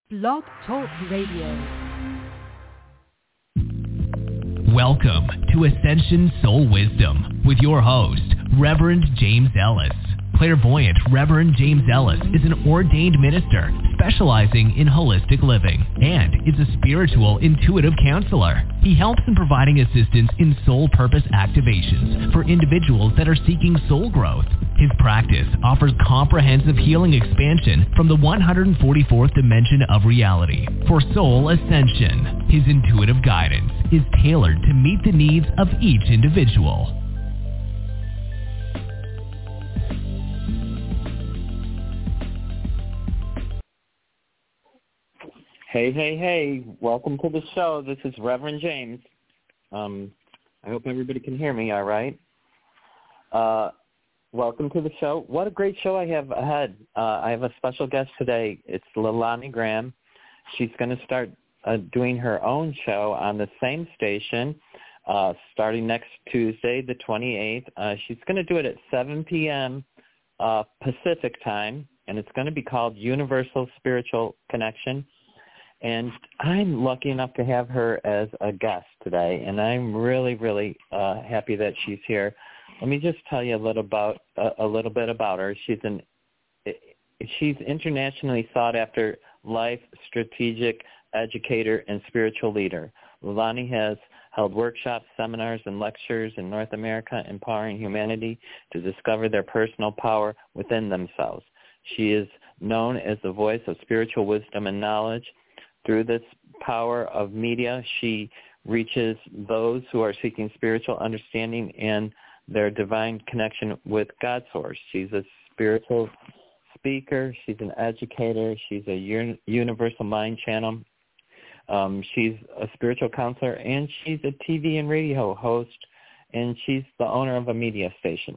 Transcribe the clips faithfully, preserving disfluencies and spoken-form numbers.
Blog Talk Radio. Welcome to Ascension Soul Wisdom with your host, Reverend James Ellis. Clairvoyant Reverend James Ellis is an ordained minister specializing in holistic living and is a spiritual intuitive counselor. He helps in providing assistance in soul purpose activations for individuals that are seeking soul growth. His practice offers comprehensive healing expansion from the one hundred forty-fourth dimension of reality for soul ascension. His intuitive guidance is tailored to meet the needs of each individual. Hey, hey, hey, welcome to the show. This is Reverend James. Um, I hope everybody can hear me all right. Uh, welcome to the show. What a great show I have ahead. Uh, I have a special guest today. It's Leilani Graham. She's going to start uh, doing her own show on the same station uh, starting next Tuesday, the twenty-eighth. Uh, she's going to do it at seven p.m. Uh, Pacific time, and it's going to be called Universal Spiritual Connection. And I'm lucky enough to have her as a guest today, and I'm really, really uh, happy that she's here. Let me just tell you a little about uh, a little bit about her. She's an she's internationally sought after life strategic educator and spiritual leader. Leilani has held workshops, seminars, and lectures in North America, empowering humanity to discover their personal power within themselves. She is known as the voice of spiritual wisdom and knowledge. Through this power of media, she reaches those who are seeking spiritual understanding and their divine connection with God's source. She's a spiritual speaker. She's an educator. She's a un- universal mind channel. Um, she's a spiritual counselor, and she's a T V and radio host, and she's the owner of a media station.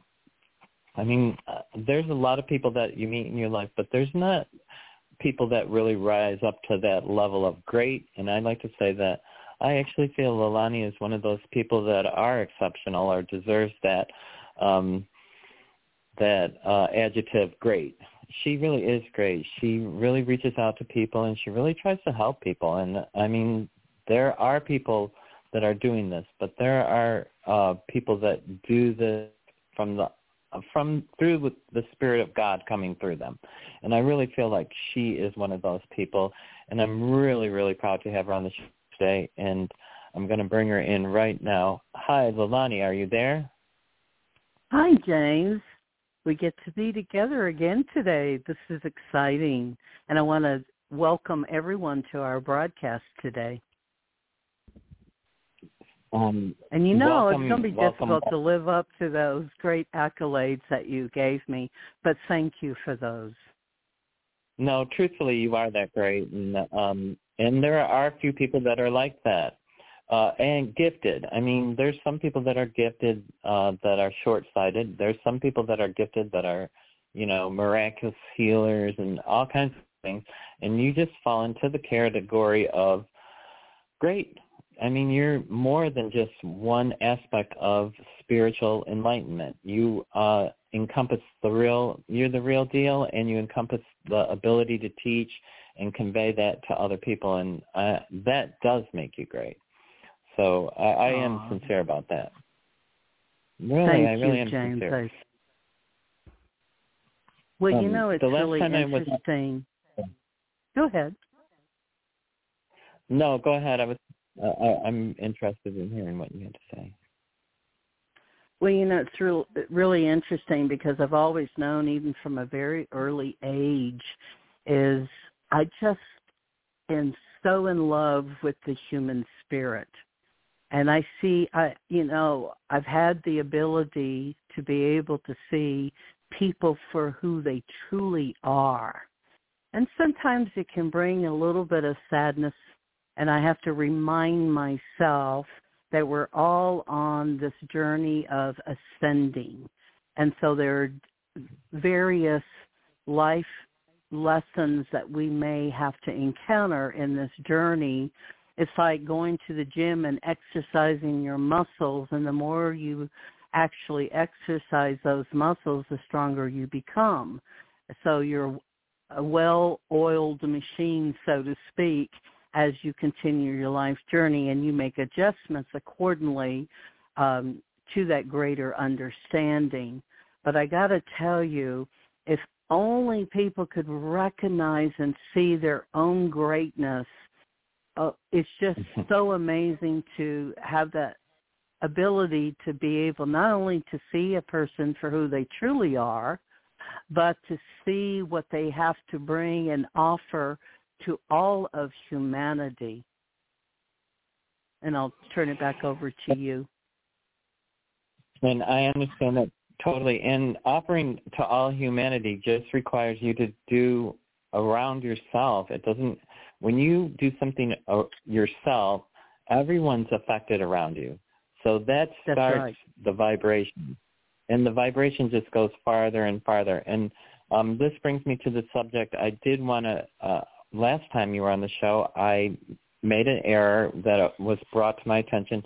I mean, uh, there's a lot of people that you meet in your life, but there's not people that really rise up to that level of great. And I like to say that I actually feel Leilani is one of those people that are exceptional or deserves that um, that uh, adjective great. She really is great. She really reaches out to people, and she really tries to help people. And, I mean, there are people that are doing this, but there are uh, people that do this from the from through with the Spirit of God coming through them. And I really feel like she is one of those people, and I'm really, really proud to have her on the show today, and I'm going to bring her in right now. Hi, Leilani, are you there? Hi, James. We get to be together again today. This is exciting, and I want to welcome everyone to our broadcast today. Um, and you know, welcome, it's going to be welcome. difficult to live up to those great accolades that you gave me, but thank you for those. No, truthfully, you are that great, and um, and there are a few people that are like that, uh, and gifted. I mean, there's some people that are gifted uh, that are short-sighted. There's some people that are gifted that are, you know, miraculous healers and all kinds of things, and you just fall into the category of great. I mean, you're more than just one aspect of spiritual enlightenment. You uh, encompass the real, you're the real deal, and you encompass the ability to teach and convey that to other people, and uh, that does make you great. So I, I am sincere about that. Really, Thank I really you, am James. sincere. Well, um, you know, it's really interesting. Was... Go ahead. No, go ahead. I was. Uh, I, I'm interested in hearing what you had to say. Well, you know, it's real, really interesting because I've always known, even from a very early age, is I just am so in love with the human spirit. And I see, I, you know, I've had the ability to be able to see people for who they truly are. And sometimes it can bring a little bit of sadness, and I have to remind myself that we're all on this journey of ascending. And so there are various life lessons that we may have to encounter in this journey. It's like going to the gym and exercising your muscles, and the more you actually exercise those muscles, the stronger you become. So you're a well-oiled machine, so to speak, as you continue your life journey, and you make adjustments accordingly um, to that greater understanding. But I got to tell you, if only people could recognize and see their own greatness, uh, it's just so amazing to have that ability to be able not only to see a person for who they truly are, but to see what they have to bring and offer to all of humanity. And I'll turn it back over to you. And I understand that totally. And offering to all humanity just requires you to do around yourself. It doesn't, when you do something yourself, everyone's affected around you. So that starts right. the vibration. And the vibration just goes farther and farther. And um, this brings me to the subject. I did want to, uh, last time you were on the show, I made an error that was brought to my attention.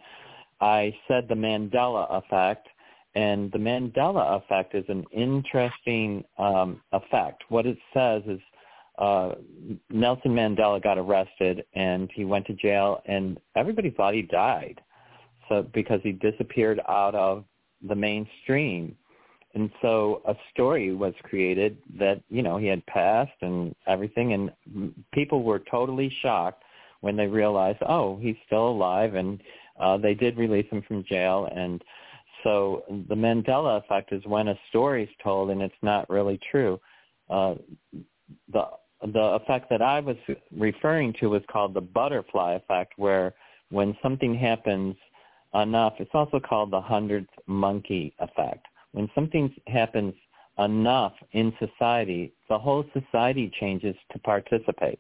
I said the Mandela effect, and the Mandela effect is an interesting um, effect. What it says is uh, Nelson Mandela got arrested, and he went to jail, and everybody thought he died, so because he disappeared out of the mainstream. And so a story was created that, you know, he had passed and everything, and people were totally shocked when they realized, oh, he's still alive, and uh, they did release him from jail. And so the Mandela effect is when a story is told and it's not really true. Uh, the the effect that I was referring to was called the butterfly effect, where when something happens enough, it's also called the hundredth monkey effect. When something happens enough in society, the whole society changes to participate.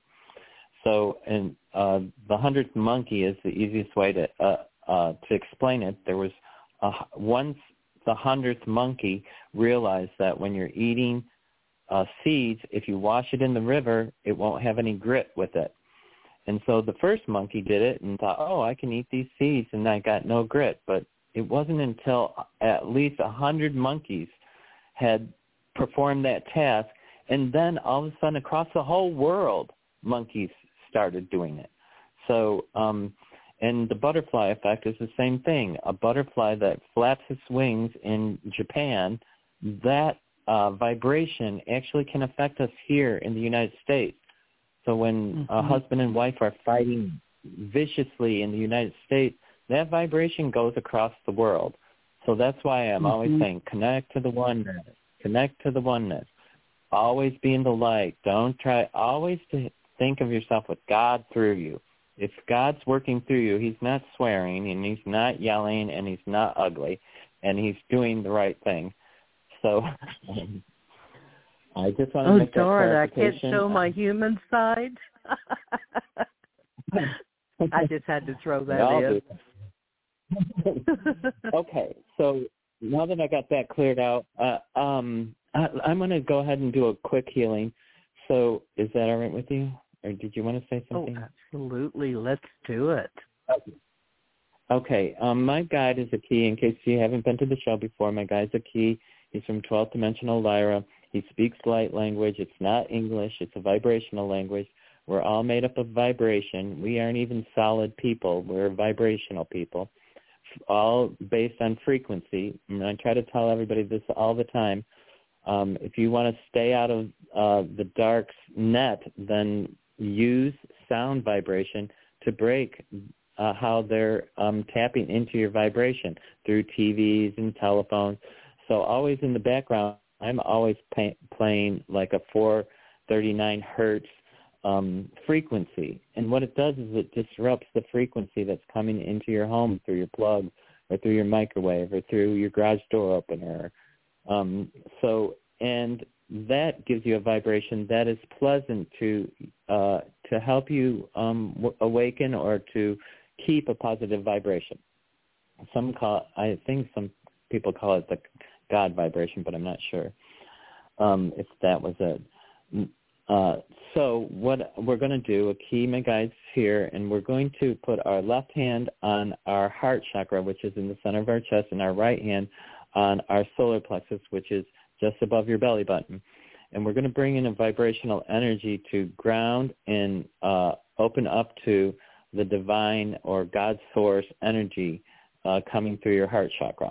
So, and uh, the hundredth monkey is the easiest way to uh, uh, to explain it. There was a, once the hundredth monkey realized that when you're eating uh, seeds, if you wash it in the river, it won't have any grit with it. And so the first monkey did it and thought, oh, I can eat these seeds, and I got no grit. But it wasn't until at least a hundred monkeys had performed that task, and then all of a sudden across the whole world, monkeys started doing it. So, um, and the butterfly effect is the same thing. A butterfly that flaps its wings in Japan, that uh, vibration actually can affect us here in the United States. So when mm-hmm. a husband and wife are fighting viciously in the United States, that vibration goes across the world. So that's why I'm mm-hmm. always saying, connect to the oneness, connect to the oneness. Always be in the light. Don't try, always to think of yourself with God through you. If God's working through you, he's not swearing, and he's not yelling, and he's not ugly, and he's doing the right thing. So um, I just want to oh, make that darn, clarification. I can't show my human side. I just had to throw that I'll in. Okay, so now that I got that cleared out, uh, um, I, I'm going to go ahead and do a quick healing. So is that all right with you? Or did you want to say something? Oh, absolutely. Let's do it. Okay. Okay. Um, my guide is a key. In case you haven't been to the show before, my guide's a key. He's from twelfth Dimensional Lyra. He speaks light language. It's not English. It's a vibrational language. We're all made up of vibration. We aren't even solid people. We're vibrational people, all based on frequency. And I try to tell everybody this all the time. Um, if you want to stay out of uh, the dark net, then use sound vibration to break uh, how they're um, tapping into your vibration through T Vs and telephones. So always in the background, I'm always pay- playing like a four thirty-nine hertz um, frequency. And what it does is it disrupts the frequency that's coming into your home through your plug or through your microwave or through your garage door opener. Um, so, and that gives you a vibration that is pleasant to uh, to help you um, w- awaken or to keep a positive vibration. Some call, I think some people call it the God vibration, but I'm not sure um, if that was it. Uh, so what we're going to do, a key, my guides here, and we're going to put our left hand on our heart chakra, which is in the center of our chest, and our right hand on our solar plexus, which is just above your belly button. and we're going to bring in a vibrational energy to ground and uh, open up to the divine or God source energy uh, coming through your heart chakra.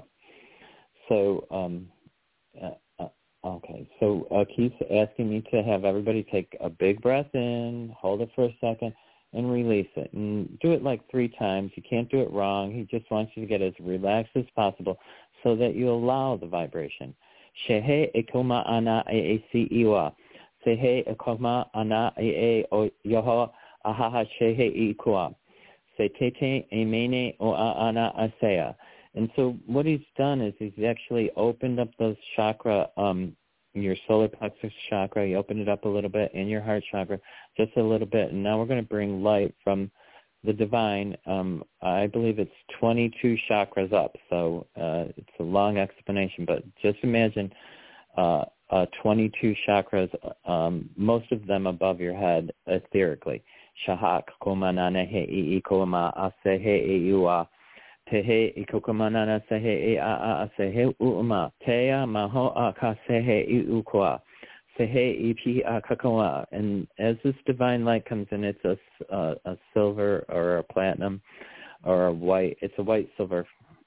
So, um, uh, uh, okay, so uh, Keith's asking me to have everybody take a big breath in, hold it for a second, and release it. And do it like three times. You can't do it wrong. He just wants you to get as relaxed as possible so that you allow the vibration. Shehe ekoma ana e si iwa. Sehe ekoma ana e o yoho ahaha shehe ikua. Se tete emene o ana asea. And so what he's done is he's actually opened up those chakra, um, your solar plexus chakra. He opened it up a little bit, in your heart chakra, just a little bit. And now we're going to bring light from the divine. Um, I believe it's twenty-two chakras up. So uh, it's a long explanation, but just imagine uh, uh, twenty-two chakras, um, most of them above your head, etherically. Shahak komanane he ikoma asehe iwa. Tehe ikokamanana sehe a a sehe uuma teya maho aka sehe iukwa sehe ipi akakawa. And as this divine light comes in, it's a, a, a silver or a platinum or a white. It's a white, silver,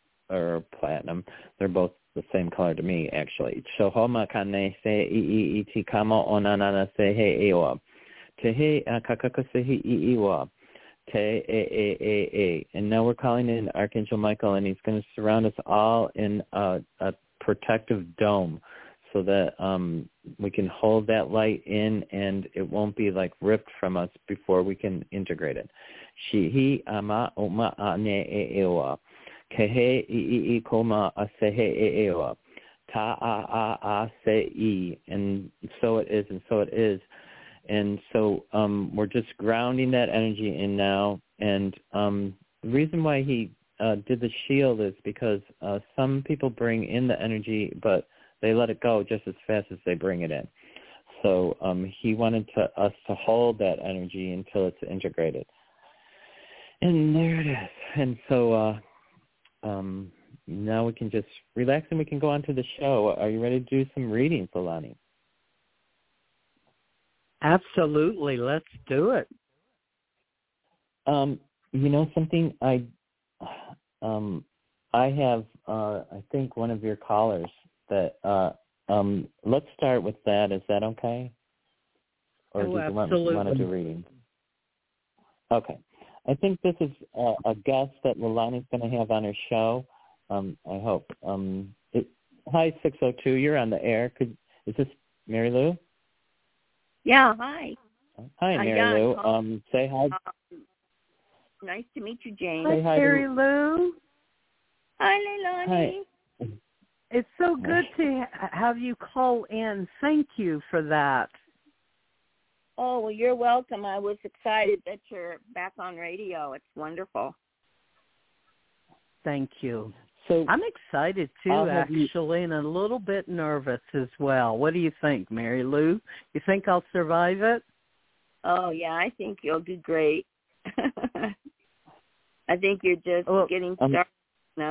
or a platinum. They're both the same color to me, actually. Shohoma kane sehe i iti kamo onanana sehe iwa tehe akakaka sehe iwa. Te a a a a, and now we're calling in Archangel Michael, and he's going to surround us all in a, a protective dome, so that um, we can hold that light in, and it won't be like ripped from us before we can integrate it. Shihi ama oma ane ewa, kehe i i koma asehe ewa, ta a a a se I, and so it is, and so it is. And so um, we're just grounding that energy in now. And um, the reason why he uh, did the shield is because uh, some people bring in the energy, but they let it go just as fast as they bring it in. So um, he wanted to, us to hold that energy until it's integrated. And there it is. And so uh, um, now we can just relax and we can go on to the show. Are you ready to do some readings, Leilani? Absolutely. Let's do it. Um, you know something? I um, I have, uh, I think, one of your callers that, uh, um, let's start with that. Is that okay? Or oh, do you absolutely. want, want to do reading? Okay. I think this is a, a guest that Leilani's going to have on her show. Um, I hope. Um, it, hi, six oh two. You're on the air. Could, is this Mary Lou? Yeah, hi. Hi, Hi, Mary Lou. John. Um, say hi. Um, nice to meet you, James. Hi, hi Mary to... Lou. Hi, Leilani. Hi. It's so good to ha- have you call in. Thank you for that. Oh, well, you're welcome. I was excited that you're back on radio. It's wonderful. Thank you. So I'm excited, too, I'll have you- actually, and a little bit nervous as well. What do you think, Mary Lou? You think I'll survive it? Oh, yeah, I think you'll do great. I think you're just Well, getting um, started now.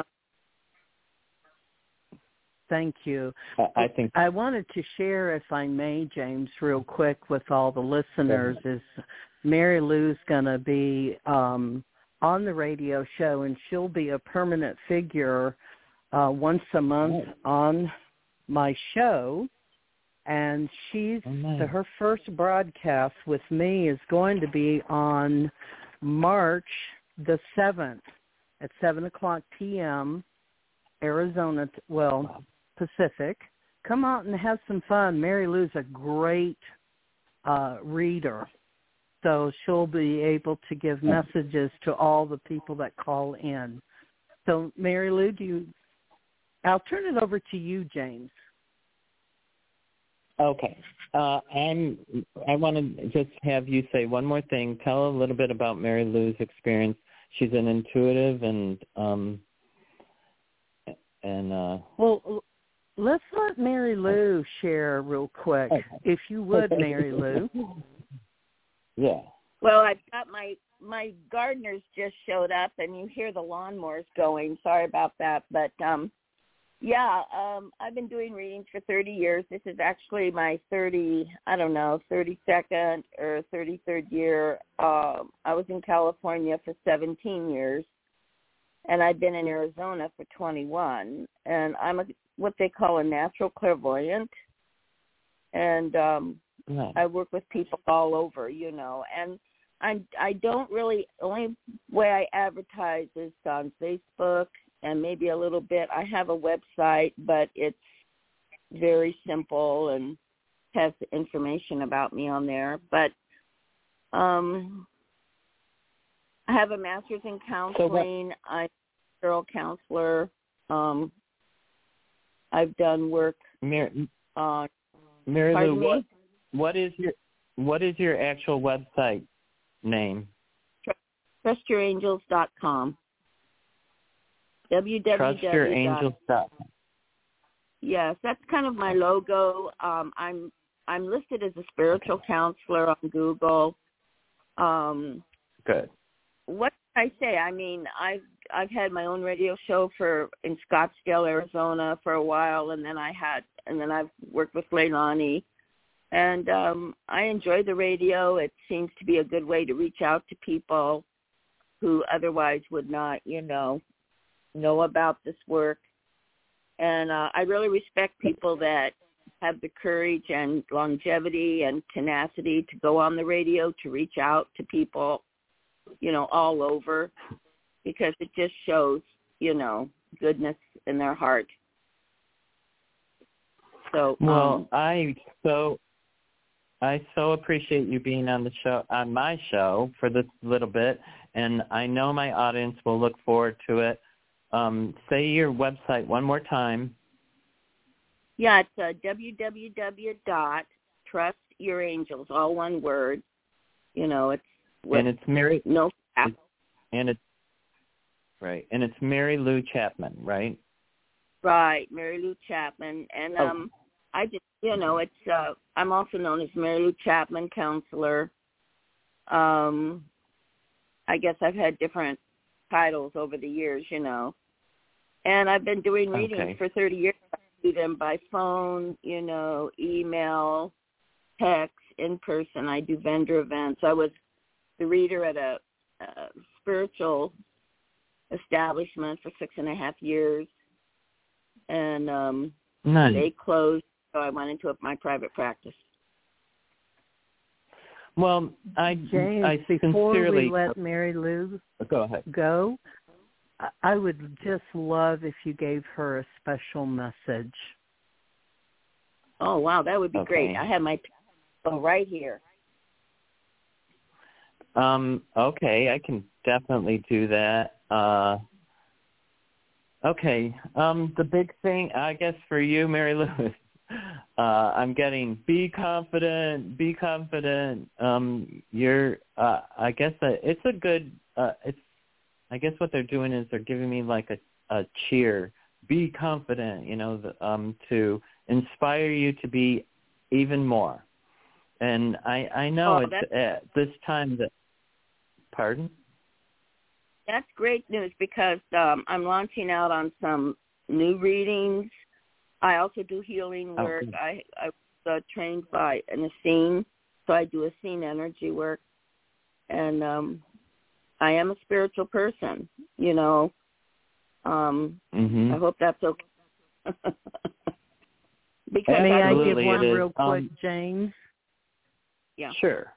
Thank you. I, I think I wanted to share, if I may, James, real quick with all the listeners, is Mary Lou's going to be um, on the radio show, and she'll be a permanent figure uh, once a month oh. on my show. And she's oh, nice. the, her first broadcast with me is going to be on March the seventh at seven o'clock p.m. Arizona, well, Pacific. Come out and have some fun. Mary Lou's a great uh, reader, so she'll be able to give messages to all the people that call in. So, Mary Lou, do you? I'll turn it over to you, James. Okay. Uh, I'm, I want to just have you say one more thing. Tell a little bit about Mary Lou's experience. She's an intuitive and um, and uh, well, let's let Mary Lou share real quick, okay. if you would, Mary Lou. Yeah. Well, I've got my, my gardeners just showed up, and you hear the lawnmowers going. Sorry about that, but um, Yeah, um, I've been doing readings for thirty years. This is actually my thirty, I don't know, thirty-second or thirty-third year. Um, I was in California for seventeen years, and I've been in Arizona for twenty-one. And I'm a, what they call a natural clairvoyant, and um, Nice. I work with people all over, you know. And I I don't really, the only way I advertise is on Facebook and maybe a little bit. I have a website, but it's very simple and has the information about me on there. But um, I have a master's in counseling. So I'm a girl counselor. Um, I've done work Mar- on. Mary Pardon Lou, me? what, what is your what is your actual website name? trust your angels dot com. w w w trust your angels dot com. Yes, that's kind of my logo. Um, I'm I'm listed as a spiritual counselor on Google. Um, Good. What can I say? I mean, I've I've had my own radio show for in Scottsdale, Arizona, for a while, and then I had and then I've worked with Leilani, and um, I enjoy the radio. It seems to be a good way to reach out to people who otherwise would not, you know, know about this work. And uh, I really respect people that have the courage and longevity and tenacity to go on the radio, to reach out to people, you know, all over, because it just shows, you know, goodness in their heart. So, well, um, I so I so appreciate you being on the show, on my show for this little bit, and I know my audience will look forward to it. Um, say your website one more time. Yeah, it's uh, w w w dot trust your angels, all one word. You know, it's with and it's Mary. No. It's, and it's right, and it's Mary Lou Chapman, right? Right, Mary Lou Chapman, and Oh. um, I just, you know, it's. Uh, I'm also known as Mary Lou Chapman Counselor. Um, I guess I've had different titles over the years, you know, and I've been doing readings Okay. for thirty years. I do them by phone, you know, email, text, in person. I do vendor events. I was the reader at a, a spiritual establishment for six and a half years, and um, Nice. they closed, so I went into my private practice. Well, I James, I before sincerely we let Mary Lou go ahead. go, I- I would just love if you gave her a special message. Oh, wow, that would be Okay. great. I have my oh, right here. Um, okay, I can definitely do that. Uh, okay, um, the big thing, I guess, for you, Mary Lou, is uh, I'm getting be confident, be confident. Um, you're, uh, I guess, uh, it's a good, uh, it's, I guess what they're doing is they're giving me like a, a cheer. Be confident, you know, the, um, to inspire you to be even more. And I, I know Oh, it's at this time that, pardon? That's great news because um, I'm launching out on some new readings. I also do healing work. Okay. I, I was uh, trained by an Essene, so I do Essene energy work. And um, I am a spiritual person, you know. Um, Mm-hmm. I hope that's okay. because May I Absolutely, give one it is. real quick, Um, James? Yeah. Sure.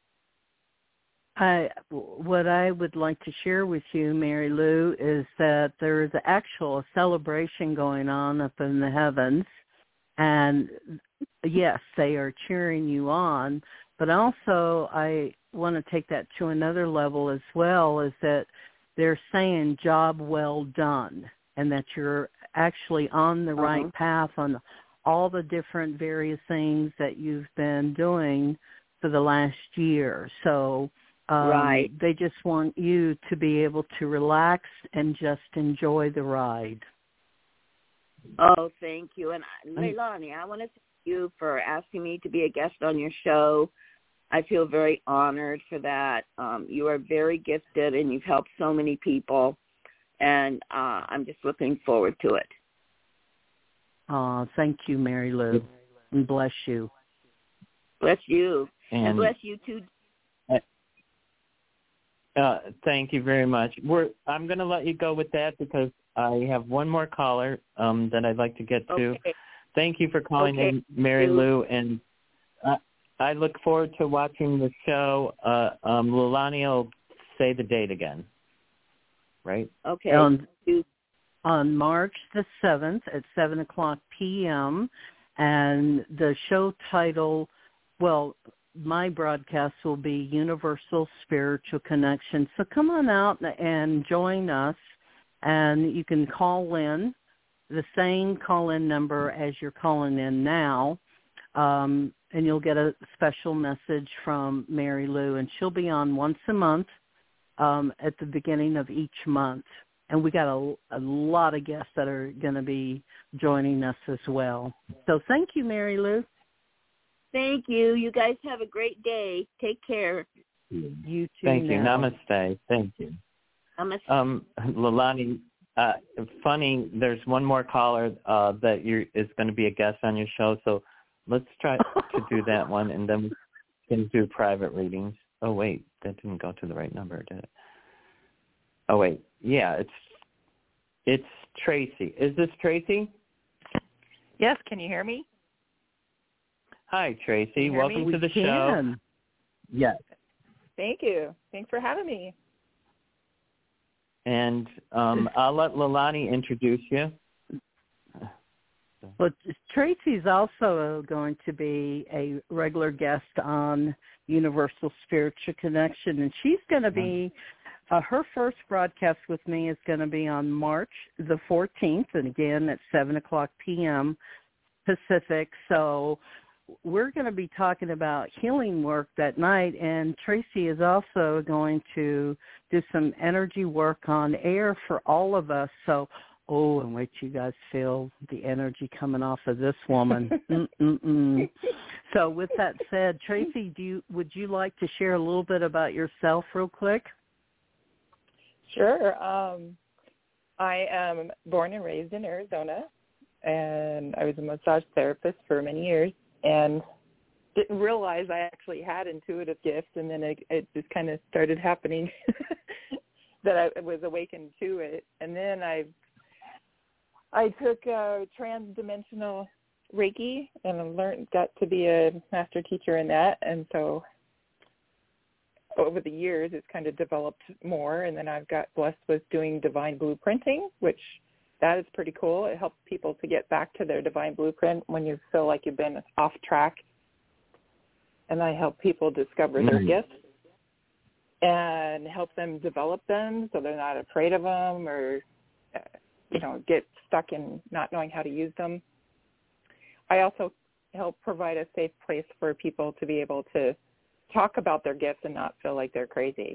I, what I would like to share with you, Mary Lou, is that there is actual a celebration going on up in the heavens, and yes, they are cheering you on, but also I want to take that to another level as well, is that they're saying job well done, and that you're actually on the Uh-huh. right path on all the different various things that you've been doing for the last year. So um, Right. they just want you to be able to relax and just enjoy the ride. Oh, thank you. And I- Leilani, I want to thank you for asking me to be a guest on your show. I feel very honored for that. Um, you are very gifted, and you've helped so many people, and uh, I'm just looking forward to it. Uh, thank you, Mary Lou, and bless you. Bless you, and, and bless you too. Uh, thank you very much. We're, I'm going to let you go with that because I have one more caller um, that I'd like to get to. Okay. Thank you for calling okay. in, Mary Lou, and uh, I look forward to watching the show. Uh, um, Lilani will say the date again, right? Okay. On, on March the seventh at seven o'clock p.m., and the show title, well, my broadcast will be Universal Spiritual Connection. So come on out and join us, and you can call in the same call-in number as you're calling in now, um, and you'll get a special message from Mary Lou, and she'll be on once a month um, at the beginning of each month. And we got a, a lot of guests that are going to be joining us as well. So thank you, Mary Lou. Thank you. You guys have a great day. Take care. You too. Thank you. now. Namaste. Thank you. Namaste. Um, Lilani, uh, funny, there's one more caller uh, that you're, is going to be a guest on your show, so let's try to do that one, and then we can do private readings. Oh, wait, that didn't go to the right number, did it? Oh, wait. Yeah, it's it's Tracy. Is this Tracy? Yes, can you hear me? Hi, Tracy. hear Welcome me? to the We show. can. Yes. Thank you. Thanks for having me. And um, I'll let Lilani introduce you. But Tracy's also going to be a regular guest on Universal Spiritual Connection, and she's going to be, uh, her first broadcast with me is going to be on March the fourteenth, and again at seven o'clock p.m. Pacific. So we're going to be talking about healing work that night, and Tracy is also going to do some energy work on air for all of us. So, oh, and wait till you guys feel the energy coming off of this woman. Mm-mm-mm. So with that said, Tracy, do you, would you like to share a little bit about yourself real quick? Sure. Um, I am born and raised in Arizona, and I was a massage therapist for many years, and didn't realize I actually had intuitive gifts, and then it, it just kind of started happening that I was awakened to it. And then I I took uh, trans-dimensional Reiki and learned, got to be a master teacher in that, and so over the years it's kind of developed more, and then I've got blessed with doing divine blueprinting, which that is pretty cool. It helps people to get back to their divine blueprint when you feel like you've been off track. And I help people discover mm-hmm. their gifts and help them develop them so they're not afraid of them or, uh, you know, get stuck in not knowing how to use them. I also help provide a safe place for people to be able to talk about their gifts and not feel like they're crazy.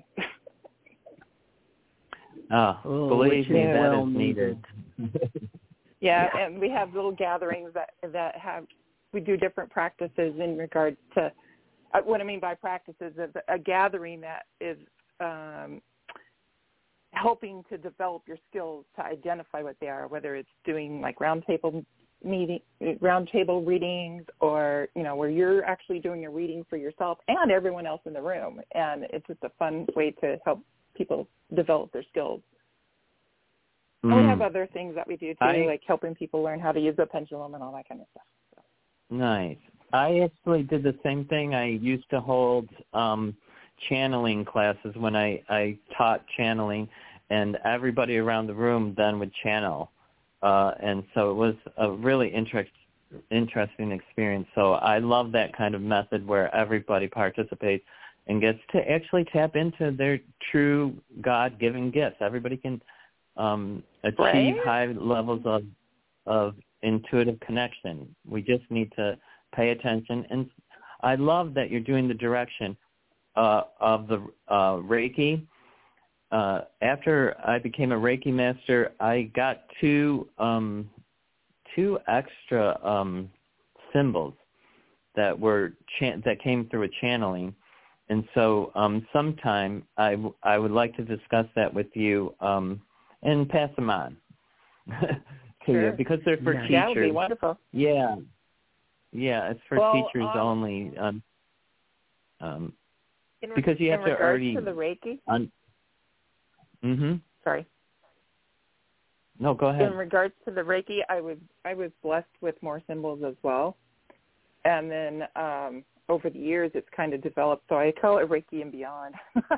Oh, oh, believe me, that well is needed. yeah, yeah, and we have little gatherings that that have we do different practices in regards to uh, what I mean by practices is a gathering that is um, helping to develop your skills to identify what they are, whether it's doing like round table meeting, round table readings, or you know where you're actually doing a reading for yourself and everyone else in the room, and it's just a fun way to help people develop their skills. Mm. And we have other things that we do too, I, like helping people learn how to use a pendulum and all that kind of stuff. So. Nice. I actually did the same thing. I used to hold um, channeling classes when I, I taught channeling, and everybody around the room then would channel. Uh, and so it was a really interest, interesting experience. So I love that kind of method where everybody participates and gets to actually tap into their true God-given gifts. Everybody can um, achieve right? high levels of of intuitive connection. We just need to pay attention. And I love that you're doing the direction uh, of the uh, Reiki. Uh, after I became a Reiki master, I got two um, two extra um, symbols that were chan- that came through a channeling. And so um, sometime I, w- I would like to discuss that with you um, and pass them on to sure. you because they're for Yeah. teachers. Yeah, that would be wonderful. Yeah, yeah, it's for well, teachers um, only. Um, um, in re- because you have in to regards already. to the Reiki. Un- mm-hmm. Sorry. No, go ahead. In regards to the Reiki, I was I was blessed with more symbols as well, and then um, over the years it's kind of developed. So I call it Reiki and Beyond.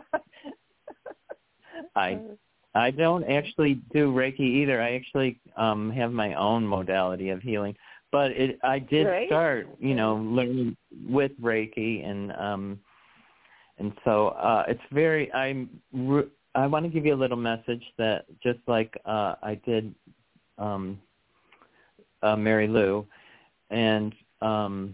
I I don't actually do Reiki either. I actually um, have my own modality of healing, but it I did right? start, you know, learning with Reiki, and um, and so uh, it's very. I'm. Re- I want to give you a little message that just like uh, I did um, uh, Mary Lou, and um,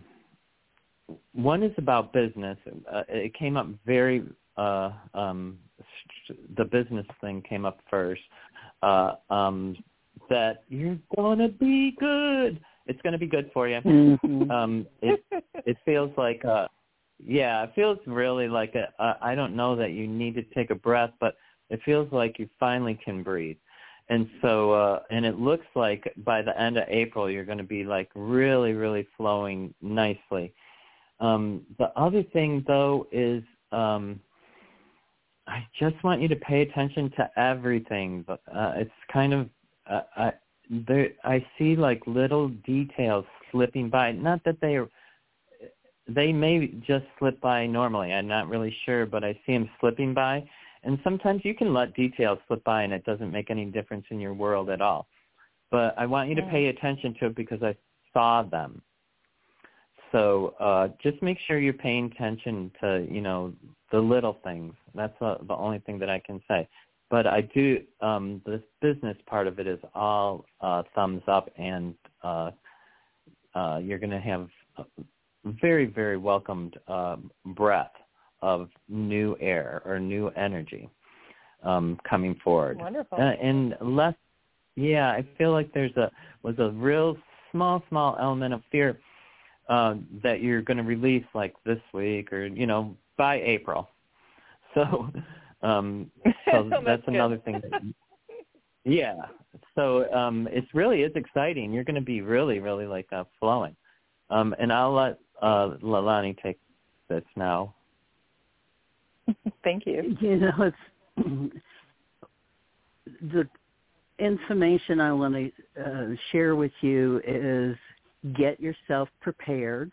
one is about business. Uh, it came up very, uh, um, the business thing came up first, uh, um, that you're going to be good. It's going to be good for you. Mm-hmm. Um, it, it feels like, uh, yeah, it feels really like, a, uh, I don't know that you need to take a breath, but it feels like you finally can breathe. And so, uh, and it looks like by the end of April, you're going to be like really, really flowing nicely. Um, the other thing, though, is um, I just want you to pay attention to everything. But uh, it's kind of, uh, I, there, I see like little details slipping by. Not that they are, they may just slip by normally. I'm not really sure, but I see them slipping by. And sometimes you can let details slip by and it doesn't make any difference in your world at all. But I want you to pay attention to it because I saw them. So uh, just make sure you're paying attention to, you know, the little things. That's uh, the only thing that I can say. But I do, um, this business part of it is all uh, thumbs up, and uh, uh, you're going to have a very, very welcomed uh, breath of new air or new energy um, coming forward. Wonderful. Uh, and less, yeah, I feel like there's a was a real small, small element of fear uh, that you're going to release like this week or, you know, by April. So, um, so that's, that's good. another thing. That, yeah. So um, it's really is exciting. You're going to be really, really like uh, flowing. Um, and I'll let uh, Leilani take this now. Thank you. You know, it's the information I want to uh, share with you is get yourself prepared.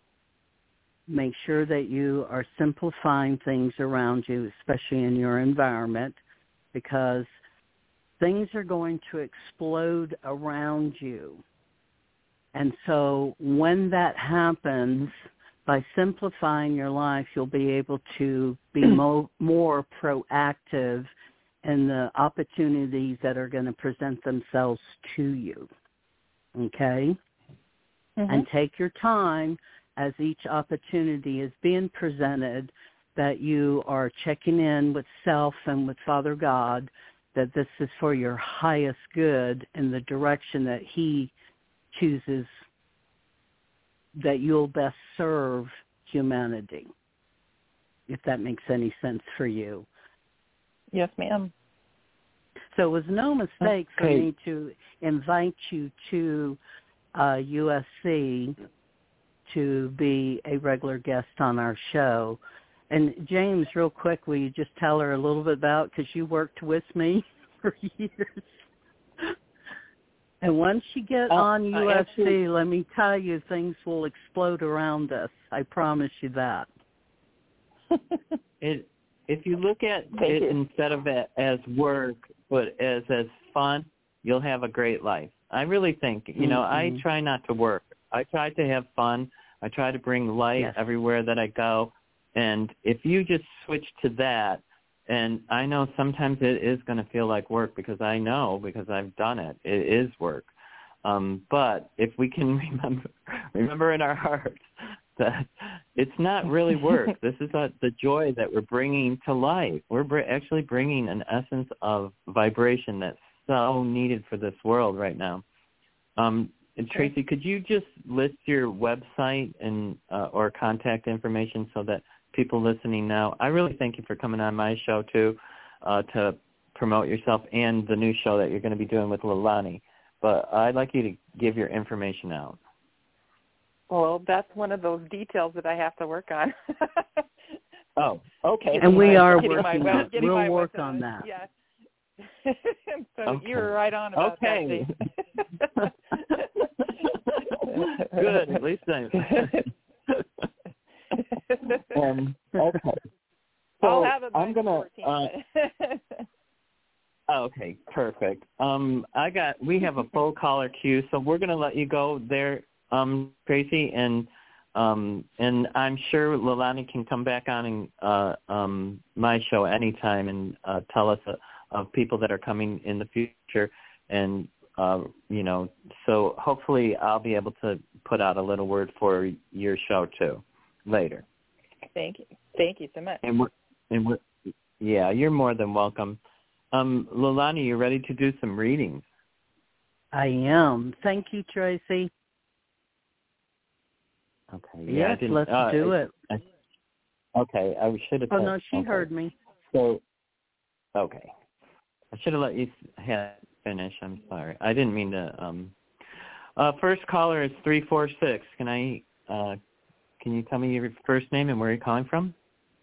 Make sure that you are simplifying things around you, especially in your environment, because things are going to explode around you. And so when that happens, by simplifying your life, you'll be able to be mo- more proactive in the opportunities that are going to present themselves to you. Okay? Mm-hmm. And take your time as each opportunity is being presented, that you are checking in with self and with Father God, that this is for your highest good in the direction that He chooses that you'll best serve humanity, if that makes any sense for you. Yes, ma'am. So it was no mistake okay. for me to invite you to uh, U S C to be a regular guest on our show. And James, real quick, will you just tell her a little bit about, because you worked with me for years. And once you get uh, on U S C, actually, let me tell you, things will explode around us. I promise you that. it, if you look at Thank it you. instead of it as work, but as as fun, you'll have a great life. I really think, you know, mm-hmm. I try not to work. I try to have fun. I try to bring light yes. everywhere that I go. And if you just switch to that, and I know sometimes it is going to feel like work because I know, because I've done it. It is work. Um, but if we can remember, remember in our hearts that it's not really work. This is a, the joy that we're bringing to life. We're br- actually bringing an essence of vibration that's so needed for this world right now. Um, and Tracy, could you just list your website and uh, or contact information so that people listening now, I really thank you for coming on my show too, uh, to promote yourself and the new show that you're going to be doing with Leilani. but I'd like you to give your information out. Well, that's one of those details that I have to work on. Oh, okay. And we are Getting my working web- on it. getting We'll my work website. on that. Yeah. So Okay. you were right on about Okay. that. Good. At least I. um, okay. So I'll have it by I'm gonna. Uh, okay, perfect. Um, I got. We have a full caller queue, so we're gonna let you go there, um, Tracy, and um, and I'm sure Leilani can come back on and uh, um, my show anytime and uh, tell us uh, of people that are coming in the future, and uh, you know, so hopefully I'll be able to put out a little word for your show too later. Thank you. Thank you so much. And we're, and we're, yeah, you're more than welcome. Um, Leilani, you ready to do some readings? I am. Thank you, Tracy. Okay. Yeah, I Yes, didn't, let's uh, do I, it. I, okay, I should have. Oh, said, no, she okay. heard me. So, okay. I should have let you have finish. I'm sorry. I didn't mean to. Um, uh, first caller is three four six. Can I? Uh, can you tell me your first name and where you're calling from?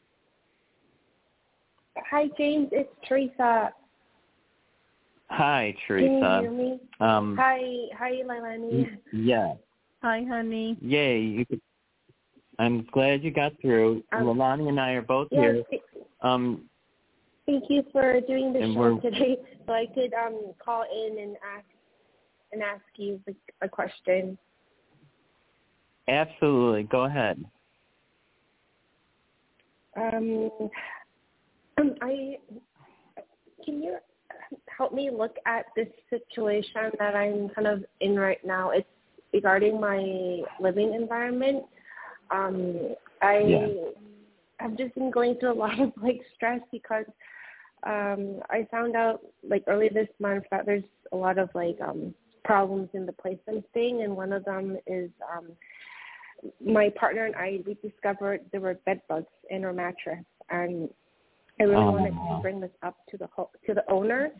Hi, James. It's Teresa. Hi, Can you Teresa. hear me? Um, Hi, hi, Leilani. y- yeah. Hi, honey. Yay. You could, I'm glad you got through. Um, Leilani and I are both yes, here. th- Um, thank you for doing the And show we're- today, so I could um call in and ask and ask you a, a question. absolutely. Go ahead. Um, um, I can you help me look at this situation that I'm kind of in right now? It's regarding my living environment. Um, I Yeah. have just been going through a lot of like stress because um, I found out like early this month that there's a lot of like um, problems in the place I'm staying, and one of them is um, my partner and I, we discovered there were bed bugs in our mattress, and I really Oh. wanted to bring this up to the ho- to the owner,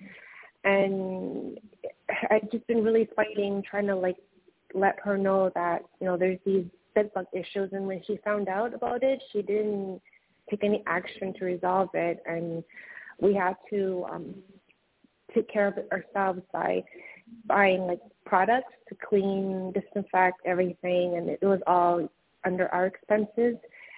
and I've just been really fighting, trying to like let her know that, you know, there's these bed bug issues, and when she found out about it, she didn't take any action to resolve it, and we had to um, take care of it ourselves by buying like products to clean, disinfect everything, and it was all under our expenses.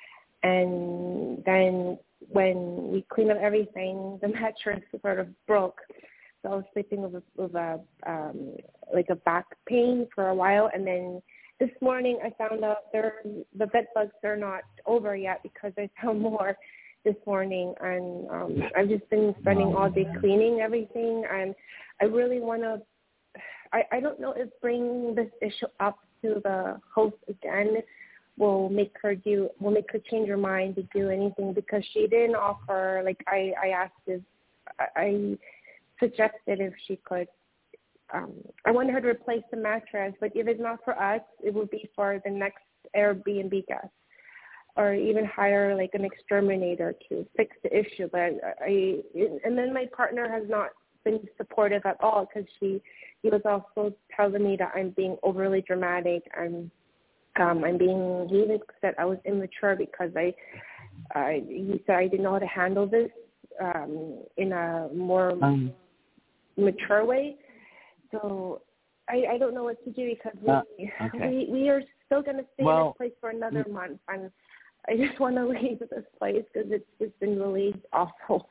And then when we cleaned up everything, the mattress sort of broke. So I was sleeping with a, with a um, like a back pain for a while, and then this morning I found out there the bed bugs are not over yet because I found more this morning, and um, I've just been spending all day cleaning everything, and I really want to. I, I don't know if bringing this issue up to the host again will make her do will make her change her mind to do anything, because she didn't offer, like I, I asked if I, I suggested if she could um I wanted her to replace the mattress, but if it's not for us, it would be for the next Airbnb guest, or even hire like an exterminator to fix the issue. But I and then my partner has not been supportive at all, because she he was also telling me that I'm being overly dramatic, and um, I'm being he even said I was immature because I, I he said I didn't know how to handle this um, in a more um, mature way. So I, I don't know what to do, because we uh, okay. we, we are still going to stay well, in this place for another month, and I just want to leave this place because it's just been really awful.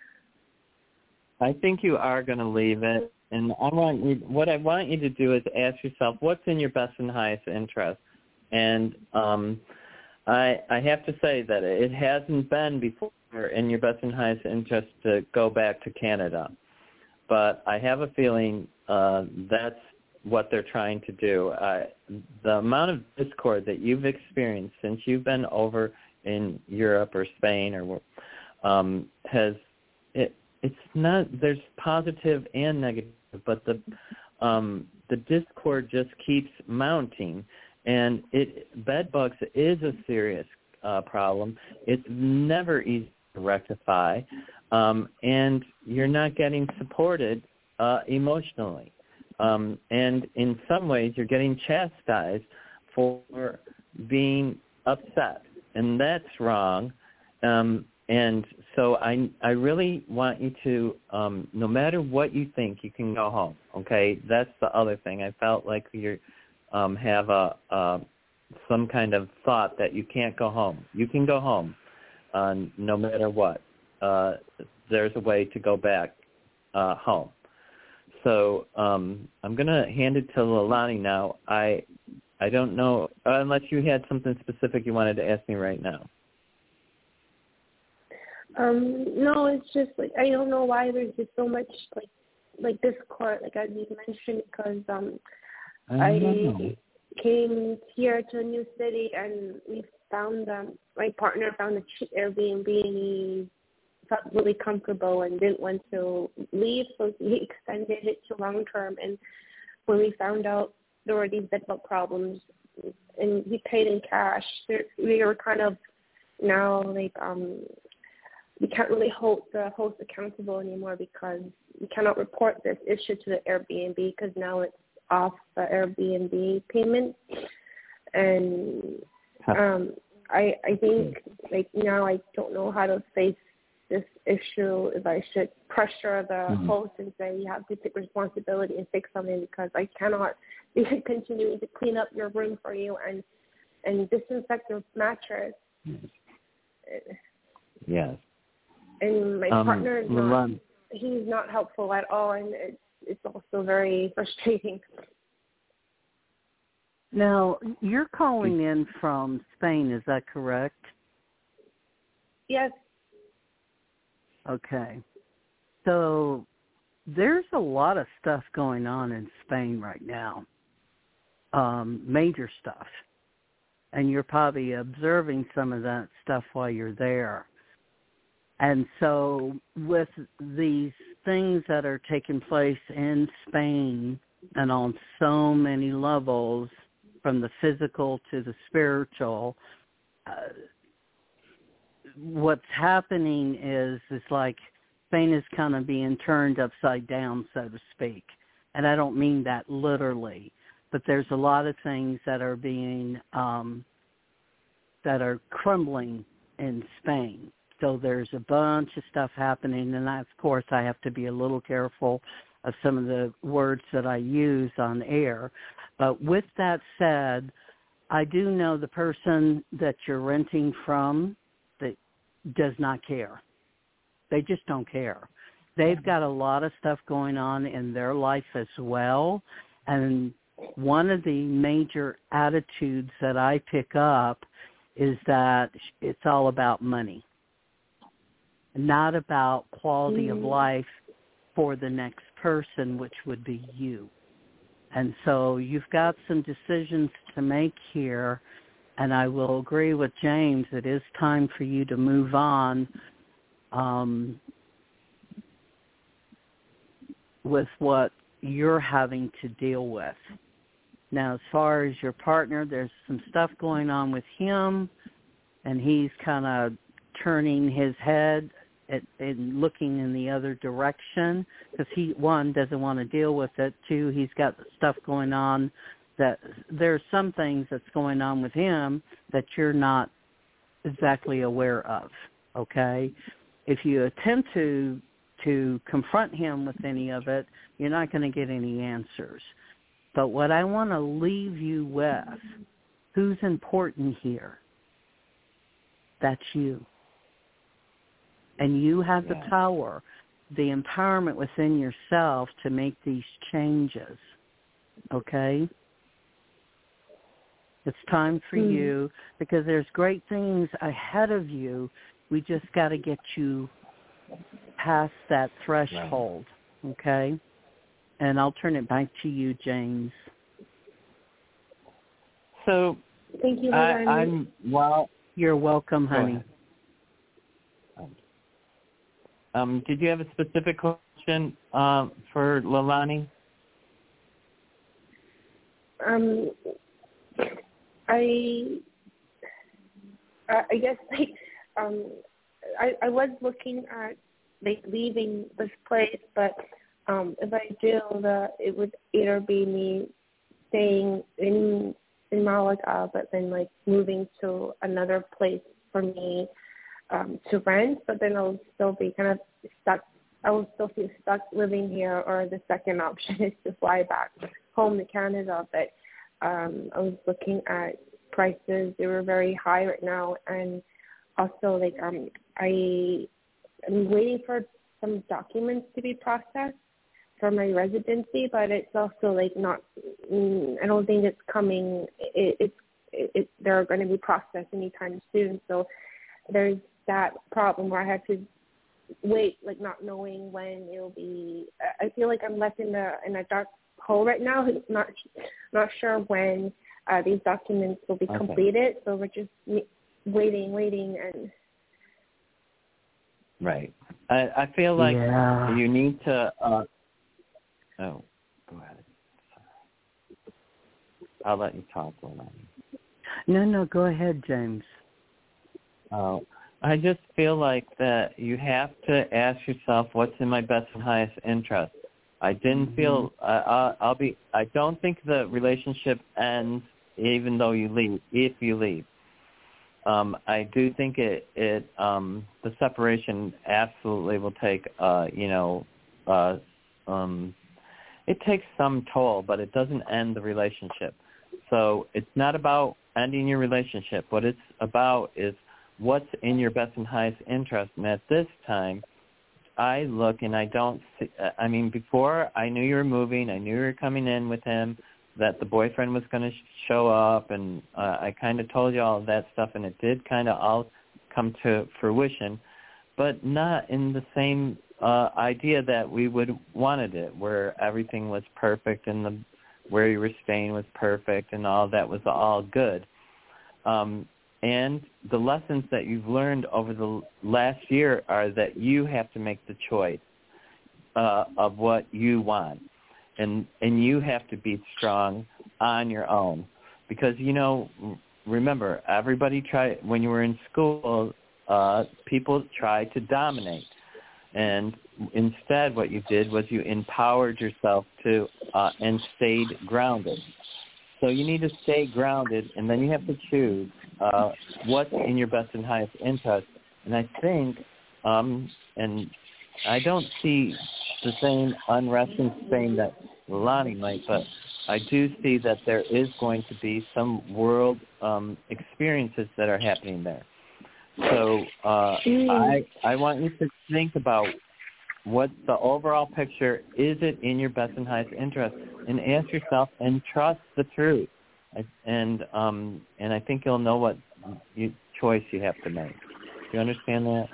I think you are going to leave it, and I want you, what I want you to do is ask yourself what's in your best and highest interest. And um, I I have to say that it hasn't been before in your best and highest interest to go back to Canada, but I have a feeling uh, that's what they're trying to do. Uh, the amount of discord that you've experienced since you've been over in Europe or Spain or um, has it. It's not. There's positive and negative, but the um, the discord just keeps mounting, and it bed bugs is a serious uh, problem. It's never easy to rectify, um, and you're not getting supported uh, emotionally. Um, and in some ways, you're getting chastised for being upset, and that's wrong. Um, and so I, I really want you to, um, no matter what you think, you can go home. Okay, that's the other thing. I felt like you um, have a, a some kind of thought that you can't go home. You can go home, uh, no matter what. Uh, there's a way to go back uh, home. So um, I'm going to hand it to Leilani now. I I don't know, uh, unless you had something specific you wanted to ask me right now. Um, no, it's just like I don't know why there's just so much like like discord, like I you mentioned, because um, I, I came here to a new city and we found um, my partner found a cheap Airbnb and he felt really comfortable and didn't want to leave, so he extended it to long term. And when we found out there were these bed bug problems and he paid in cash, we were kind of now like um. we can't really hold the host accountable anymore because we cannot report this issue to the Airbnb because now it's off the Airbnb payment. And um, I I think like now I don't know how to face this issue, if I should pressure the mm-hmm. host and say you have to take responsibility and fix something, because I cannot be continuing to clean up your room for you and, and disinfect your mattress. Yes. And my um, partner is not, he's not helpful at all, and it's, it's also very frustrating. Now, you're calling in from Spain, is that correct? Yes. Okay. So there's a lot of stuff going on in Spain right now, um, major stuff. And you're probably observing some of that stuff while you're there. And so with these things that are taking place in Spain and on so many levels, from the physical to the spiritual, uh, what's happening is is like Spain is kind of being turned upside down, so to speak. And I don't mean that literally, but there's a lot of things that are being, um, that are crumbling in Spain. So there's a bunch of stuff happening, and I, of course I have to be a little careful of some of the words that I use on air. But with that said, I do know the person that you're renting from that does not care. They just don't care. They've got a lot of stuff going on in their life as well, and one of the major attitudes that I pick up is that it's all about money, not about quality mm-hmm. of life for the next person, which would be you. And so you've got some decisions to make here, and I will agree with James. It is time for you to move on um, with what you're having to deal with. Now, as far as your partner, there's some stuff going on with him, and he's kind of turning his head at, and looking in the other direction because he, one, doesn't want to deal with it. Two, he's got stuff going on that there's some things that's going on with him that you're not exactly aware of, okay? If you attempt to to confront him with any of it, you're not going to get any answers. But what I want to leave you with, who's important here? That's you. And you have the power, the empowerment within yourself to make these changes, okay? It's time for mm. you because there's great things ahead of you. We just got to get you past that threshold, okay? And I'll turn it back to you, James. So, thank you, I, I'm, well, you're welcome, honey. Um, did you have a specific question uh, for Leilani? Um, I, I guess like um, I, I was looking at like leaving this place, but Um, if I do, the it would either be me staying in in Malaga, but then like moving to another place for me um, to rent, but then I'll still be kind of stuck. I will still feel stuck living here, or the second option is to fly back home to Canada. But um, I was looking at prices; they were very high right now, and also like um, I am waiting for some documents to be processed for my residency, but it's also like not. Mm, I don't think it's coming. It, it's it, it, they're going to be processed anytime soon. So there's that problem where I have to wait, like not knowing when it'll be. I feel like I'm left in the in a dark hole right now. It's not not sure when uh, these documents will be okay. completed. So we're just waiting, waiting, and. Right. I, I feel like yeah. you need to. Uh, oh, go ahead. I'll let you talk, Lorena. No, no, go ahead, James. Uh, I just feel like that you have to ask yourself what's in my best and highest interest. I didn't mm-hmm. feel. Uh, I'll, I'll be. I don't think the relationship ends even though you leave. If you leave. Um, I do think it, it um, the separation absolutely will take, uh, you know, uh, um, it takes some toll, but it doesn't end the relationship. So it's not about ending your relationship. What it's about is what's in your best and highest interest. And at this time, I look and I don't see, I mean, before I knew you were moving, I knew you were coming in with him, that the boyfriend was going to show up, and uh, I kind of told you all of that stuff, and it did kind of all come to fruition, but not in the same uh, idea that we would wanted it, where everything was perfect and the where you were staying was perfect and all that was all good. Um, and the lessons that you've learned over the last year are that you have to make the choice uh, of what you want. And and you have to be strong on your own, because you know, remember, everybody tried when you were in school. Uh, people tried to dominate, and instead, what you did was you empowered yourself to uh, and stayed grounded. So you need to stay grounded, and then you have to choose uh, what's in your best and highest interest. And I think, um, and I don't see the same unrest in Spain that Lonnie might, but I do see that there is going to be some world um, experiences that are happening there. So uh, I I want you to think about what the overall picture is. It in your best and highest interest, and ask yourself and trust the truth. And um, and I think you'll know what you, choice you have to make. Do you understand that?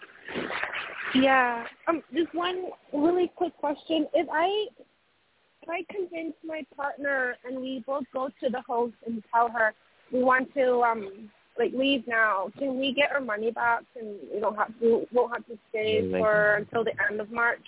Yeah. Um, just one really quick question. If I if I convince my partner and we both go to the host and tell her we want to um like leave now, can we get our money back and we don't have to won't have to stay really? for until the end of March?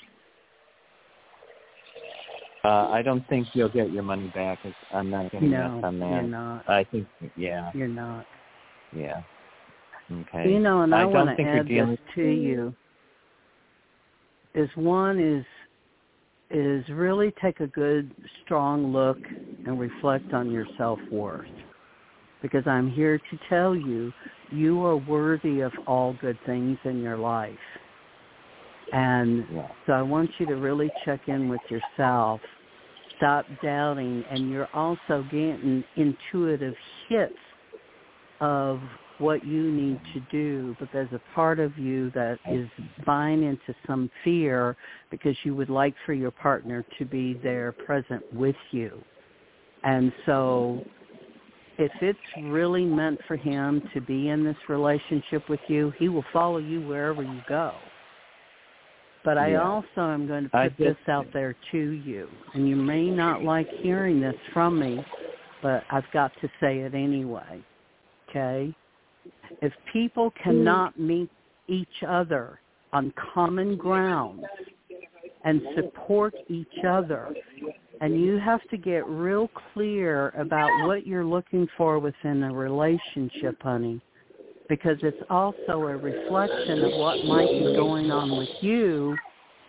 Uh, I don't think you'll get your money back. I'm not going to no, mess on that. You're not. I think, yeah. You're not. Yeah. Okay. You know, and I, I want to add dealing... this to you. Is one is is really take a good, strong look and reflect on your self-worth. Because I'm here to tell you, you are worthy of all good things in your life. And yeah. so I want you to really check in with yourself. Stop doubting, and you're also getting intuitive hits of what you need to do, but there's a part of you that is buying into some fear because you would like for your partner to be there present with you. And so if it's really meant for him to be in this relationship with you, he will follow you wherever you go. But I yeah. also am going to put this out there to you, and you may not like hearing this from me, but I've got to say it anyway, okay? If people cannot meet each other on common ground and support each other, and you have to get real clear about what you're looking for within a relationship, honey, because it's also a reflection of what might be going on with you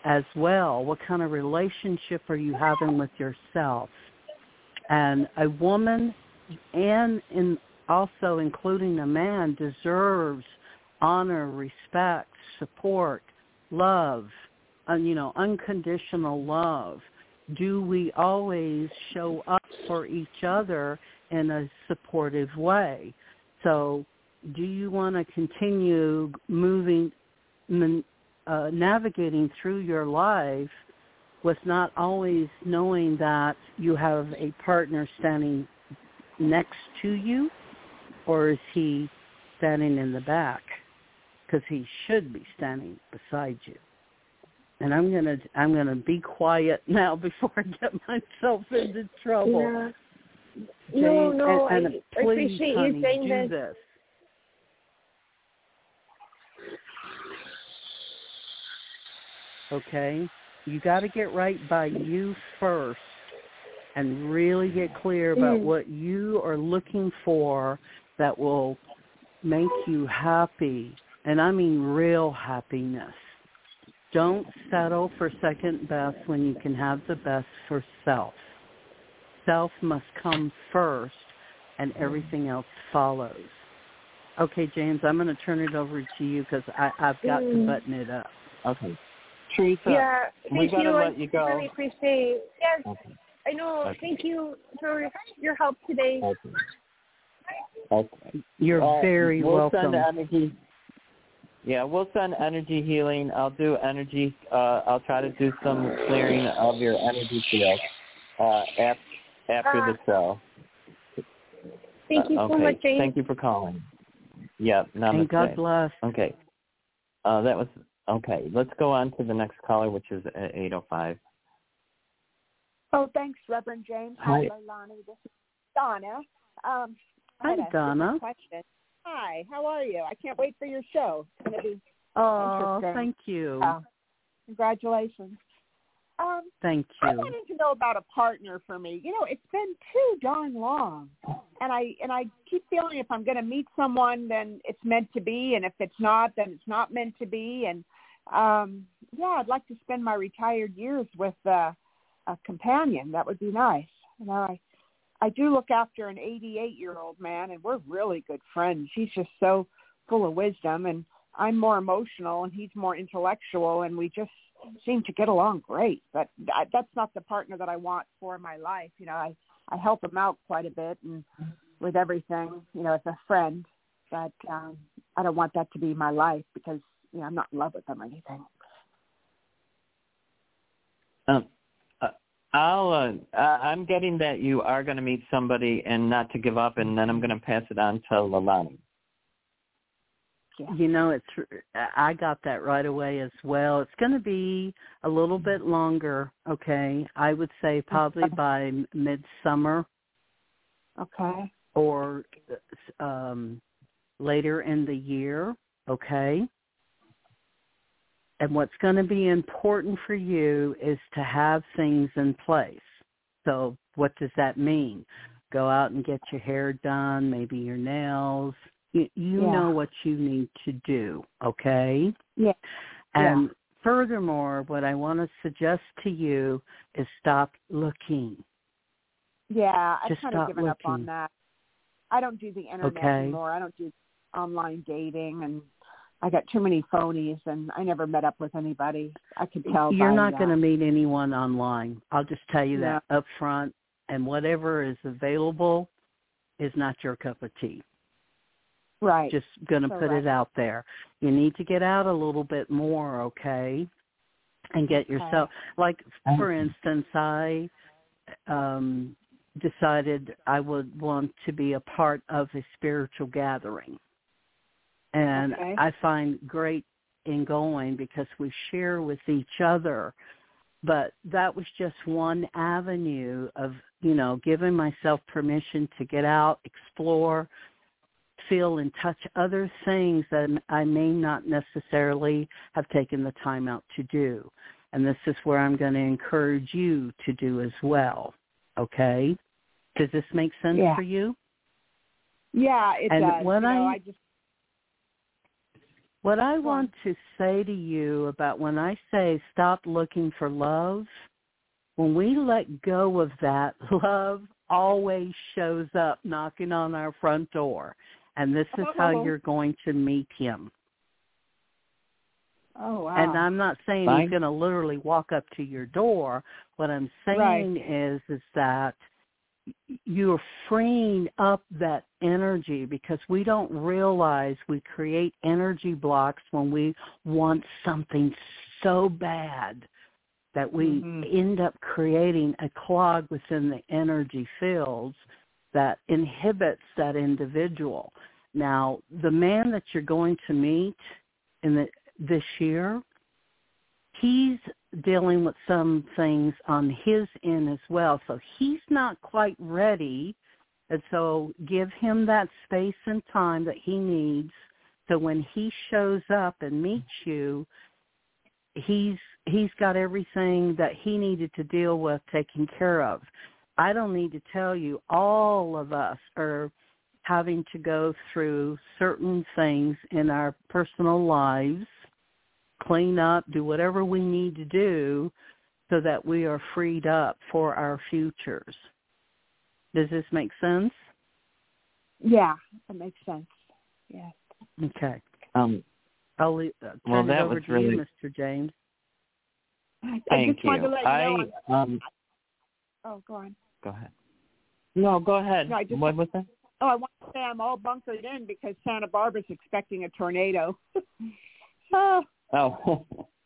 as well. What kind of relationship are you having with yourself? And a woman, and in also including a man, deserves honor, respect, support, love, and, you know, unconditional love. Do we always show up for each other in a supportive way? So do you want to continue moving, uh, navigating through your life with not always knowing that you have a partner standing next to you, or is he standing in the back? Because he should be standing beside you. And I'm gonna I'm gonna be quiet now before I get myself into trouble. Yeah. Jane, No, no, and, and I, please, I appreciate honey, you saying do this. this. Okay? You got to get right by you first and really get clear about Mm. what you are looking for that will make you happy. And I mean real happiness. Don't settle for second best when you can have the best for self. Self must come first, and everything else follows. Okay, James, I'm going to turn it over to you because I've got mm. to button it up. Okay. Teresa, yeah, we thank got to you. let you go. I really appreciate. Yes, Okay. I know. Okay. Thank you for your help today. Okay. Okay. You're Uh, very we'll welcome. Send energy. Yeah, we'll send energy healing. I'll do energy. Uh, I'll try to do some clearing of your energy field uh, after, after Uh, the show. Thank you uh, so okay. much, James. Thank you for calling. Yeah, namaste. And God bless. Okay. Uh, that was okay. Let's go on to the next caller, which is at eight oh five. Oh, thanks, Reverend James. Hi. Hi, Lonnie. This is Donna. Um, I Hi, had a Donna. question. Hi, how are you? I can't wait for your show. It's going to be Oh, interesting. thank you. Uh, congratulations. Um, Thank I you. wanted to know about a partner for me. You know, it's been too darn long, and I and I keep feeling if I'm going to meet someone, then it's meant to be, and if it's not, then it's not meant to be. And um, yeah, I'd like to spend my retired years with uh, a companion. That would be nice. You know, I I do look after an eighty-eight-year-old man, and we're really good friends. He's just so full of wisdom, and I'm more emotional, and he's more intellectual, and we just seem to get along great. But I, that's not the partner that I want for my life. You know, I, I help him out quite a bit and with everything, you know, as a friend. But um, I don't want that to be my life because, you know, I'm not in love with him or anything. Um, uh, I'll. Uh, I'm getting that you are going to meet somebody and not to give up, and then I'm going to pass it on to Lalani. Yeah. You know, it's. I got that right away as well. It's going to be a little bit longer, okay? I would say probably by midsummer. Okay. Or um, later in the year, okay? And what's going to be important for you is to have things in place. So what does that mean? Go out and get your hair done, maybe your nails. You, you Yeah. know what you need to do, okay? Yeah. And yeah. furthermore, what I want to suggest to you is stop looking. Yeah, I've Just kind of stop given up on looking. that. I don't do the internet Okay. anymore. I don't do online dating, and I got too many phonies, and I never met up with anybody. I could tell. You're by not that. going to meet anyone online. I'll just tell you Yeah. that up front. And whatever is available is not your cup of tea. Right. Just going to So put right. it out there. You need to get out a little bit more, okay? And get Okay. yourself, like, for instance, I um, decided I would want to be a part of a spiritual gathering. And Okay. I find great in going because we share with each other. But that was just one avenue of, you know, giving myself permission to get out, explore, feel and touch other things that I may not necessarily have taken the time out to do. And this is where I'm going to encourage you to do as well. Okay? Does this make sense Yeah. for you? Yeah, it And does. when you know, I- I just What I want to say to you about when I say stop looking for love, when we let go of that, love always shows up knocking on our front door. And this is how you're going to meet him. Oh, wow. And I'm not saying Fine. he's going to literally walk up to your door. What I'm saying Right. is, is that you're freeing up that energy, because we don't realize we create energy blocks when we want something so bad that we Mm-hmm. end up creating a clog within the energy fields that inhibits that individual. Now, the man that you're going to meet in the, this year, he's dealing with some things on his end as well. So he's not quite ready. And so give him that space and time that he needs. So when he shows up and meets you, he's he's got everything that he needed to deal with taken care of. I don't need to tell you, all of us are having to go through certain things in our personal lives, clean up, do whatever we need to do so that we are freed up for our futures. Does this make sense? Yeah, that makes sense. Yes. Okay. Um, I'll leave, uh, turn well, it that over was to really... you, Mister James. I Thank just wanted you. to let you I, know. I'm- um, oh, go on. go ahead. No, go ahead. No, I just- what was that? Oh, I want to say I'm all bunkered in because Santa Barbara's expecting a tornado. oh. Oh,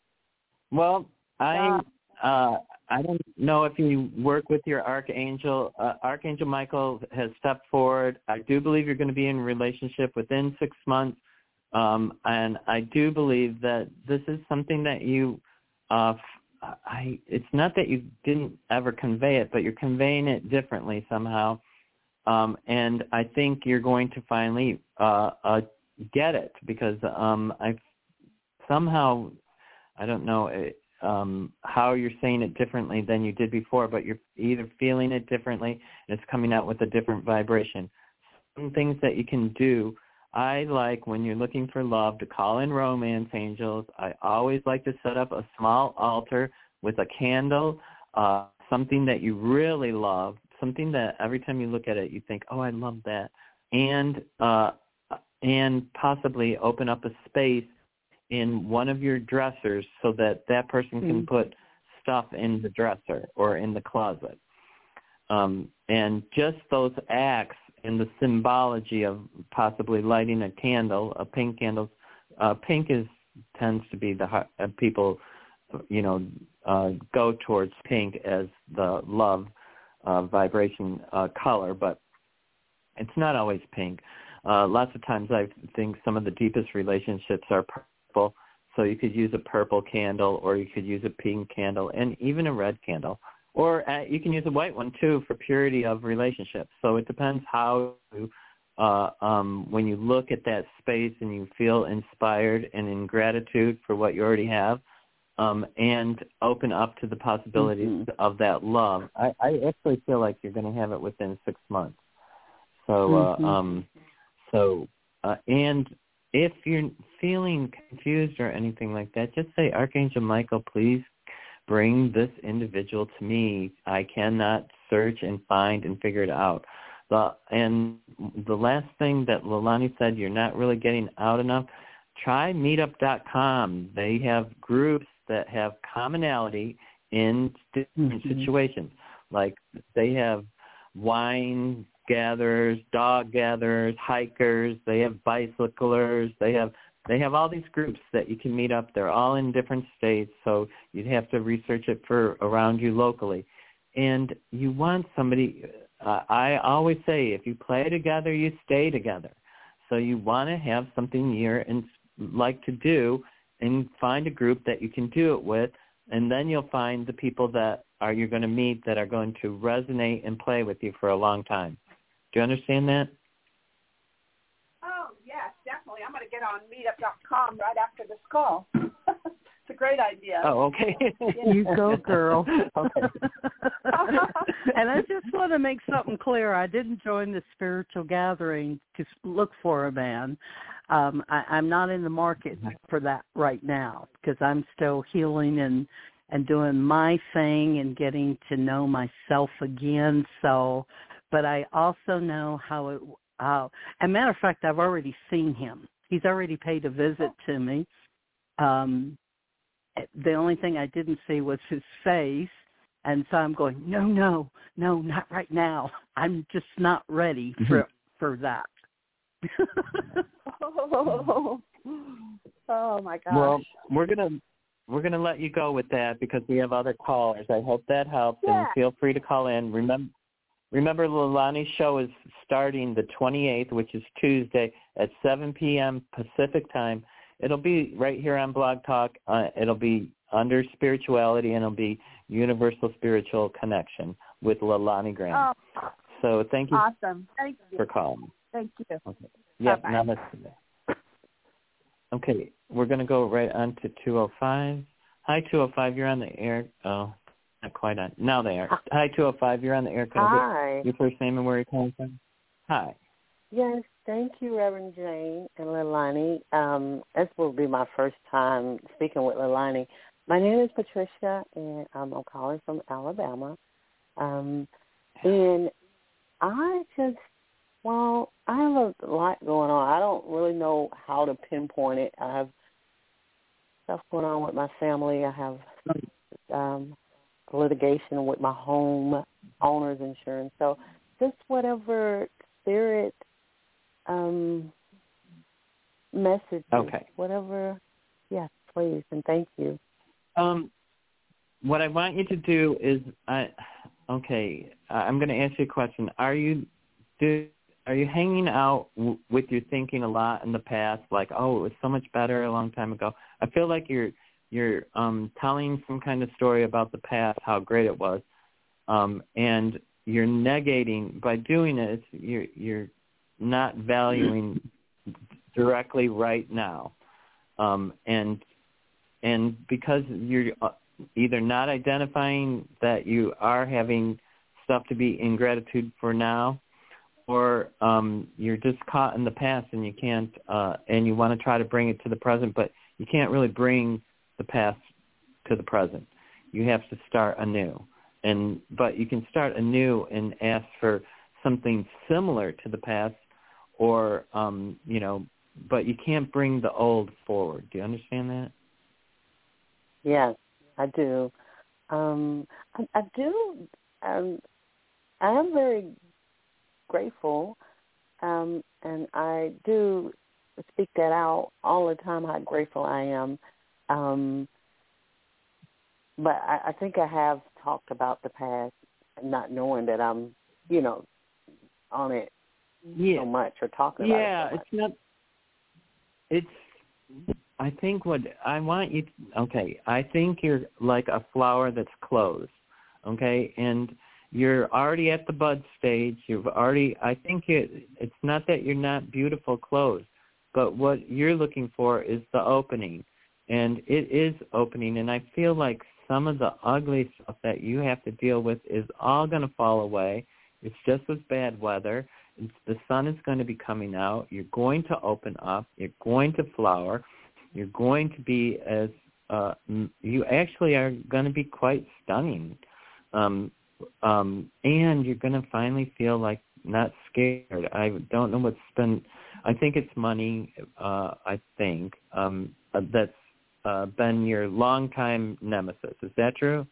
well, I uh, I don't know if you work with your archangel. Uh, Archangel Michael has stepped forward. I do believe you're going to be in a relationship within six months, um, and I do believe that this is something that you. Uh, I. It's not that you didn't ever convey it, but you're conveying it differently somehow, um, and I think you're going to finally uh, uh, get it because um, I. Somehow, I don't know um, how you're saying it differently than you did before, but you're either feeling it differently and it's coming out with a different vibration. Some things that you can do, I like when you're looking for love to call in romance angels. I always like to set up a small altar with a candle, uh, something that you really love, something that every time you look at it you think, oh, I love that, and uh, and possibly open up a space in one of your dressers so that that person can mm. put stuff in the dresser or in the closet. Um, and just those acts and the symbology of possibly lighting a candle, a pink candle, uh, pink is tends to be the uh, people, you know, uh, go towards pink as the love uh, vibration uh, color, but it's not always pink. Uh, lots of times I think some of the deepest relationships are purple, so you could use a purple candle or you could use a pink candle and even a red candle. Or uh, you can use a white one, too, for purity of relationships. So it depends how, you, uh, um, when you look at that space and you feel inspired and in gratitude for what you already have, um, and open up to the possibilities mm-hmm. of that love. I, I actually feel like you're going to have it within six months. So, mm-hmm. uh, um, so, uh, and if you're feeling confused or anything like that, just say, Archangel Michael, please bring this individual to me. I cannot search and find and figure it out. The, and the last thing that Leilani said, you're not really getting out enough, try meetup dot com. They have groups that have commonality in different mm-hmm. situations. Like they have wine gatherers, dog gatherers, hikers, they have bicyclers, they have They have all these groups that you can meet up. They're all in different states, so you'd have to research it for around you locally. And you want somebody, uh, I always say, if you play together, you stay together. So you want to have something you're in, like to do and find a group that you can do it with, and then you'll find the people that are you're going to meet that are going to resonate and play with you for a long time. Do you understand that? Oh, yes, definitely. I'm going to get on meetup dot com right after this call. It's a great idea. Oh, okay. You go, girl. Okay. And I just want to make something clear. I didn't join the spiritual gathering to look for a man. um, I, I'm not in the market for that right now because I'm still healing and and doing my thing and getting to know myself again. So, but I also know how it. How, as a matter of fact, I've already seen him. He's already paid a visit to me. Um, the only thing I didn't see was his face. And so I'm going, no, no, no, not right now. I'm just not ready for for that. oh, oh my gosh. Well, we're gonna we're gonna let you go with that because we have other callers. I hope that helps, Yeah. and feel free to call in. Remember, remember, Leilani's show is starting the twenty-eighth, which is Tuesday at seven p.m. Pacific time. It'll be right here on Blog Talk. Uh, it'll be under spirituality, and it'll be Universal Spiritual Connection with Leilani Graham. Oh, so thank you awesome. Thank you. for calling. Thank you. Okay. Yeah, Bye-bye. namaste. Okay, we're going to go right on to two oh five. Hi, two oh five. You're on the air. Oh, not quite on. Now they are. Hi, two oh five. You're on the air. Can I Hi. get your first name and where you're calling from? Hi. Yes, thank you, Reverend Jane and Leilani. Um, this will be my first time speaking with Leilani. My name is Patricia, and um, I'm calling from Alabama. Um, and I just, well, I have a lot going on. I don't really know how to pinpoint it. I have stuff going on with my family. I have um, litigation with my home owner's insurance. So just whatever spirit um, message, Okay. whatever, yes, please, and thank you. Um, what I want you to do is, I, okay, I'm going to ask you a question. Are you, do, are you hanging out w- with your thinking a lot in the past, like, oh, it was so much better a long time ago? I feel like you're you're um, telling some kind of story about the past, how great it was, um, and you're negating by doing it. You're you're not valuing directly right now, um, and. And because you're either not identifying that you are having stuff to be in gratitude for now, or um, you're just caught in the past and you can't, uh, and you want to try to bring it to the present, but you can't really bring the past to the present. You have to start anew. And but you can start anew and ask for something similar to the past, or um, you know, but you can't bring the old forward. Do you understand that? Yes, I do. Um, I, I do. Um, I am very grateful, um, and I do speak that out all the time, how grateful I am. Um, but I, I think I have talked about the past, not knowing that I'm, you know, on it yeah. so much or talking about yeah, it so much. it's not. It's. I think what I want you to, okay, I think you're like a flower that's closed, okay, and you're already at the bud stage. You've already, I think it, it's not that you're not beautiful closed, but what you're looking for is the opening, and it is opening, and I feel like some of the ugly stuff that you have to deal with is all going to fall away. It's just as bad weather. It's, the sun is going to be coming out. You're going to open up. You're going to flower. You're going to be as uh, you actually are going to be quite stunning, um, um, and you're going to finally feel like not scared. I don't know what's been. I think it's money. Uh, I think um, that's uh, been your longtime nemesis. Is that true?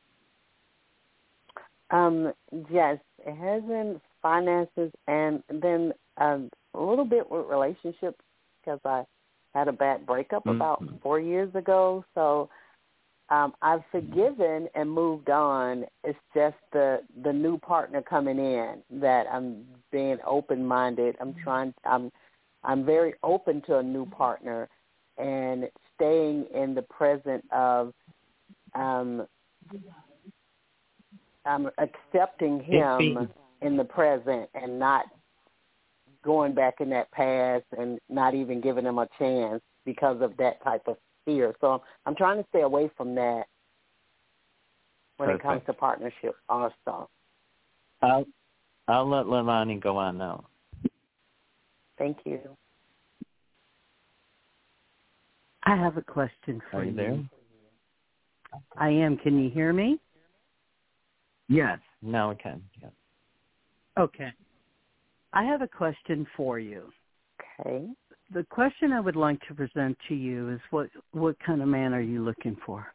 Um, yes, it has been finances, and then um, a little bit with relationships because I had a bad breakup mm-hmm. about four years ago. So um, I've forgiven and moved on. It's just the the new partner coming in that I'm being open-minded. I'm trying. I'm I'm very open to a new partner and staying in the present of. Um, I'm accepting him in the present and not going back in that past and not even giving him a chance because of that type of fear. So I'm trying to stay away from that when Perfect. It comes to partnership also. I'll, I'll let Leilani go on now. Thank you. I have a question for Are you you. there? I am. Can you hear me? Yes. Now I can. Yes. Okay. I have a question for you. Okay. The question I would like to present to you is what, what kind of man are you looking for?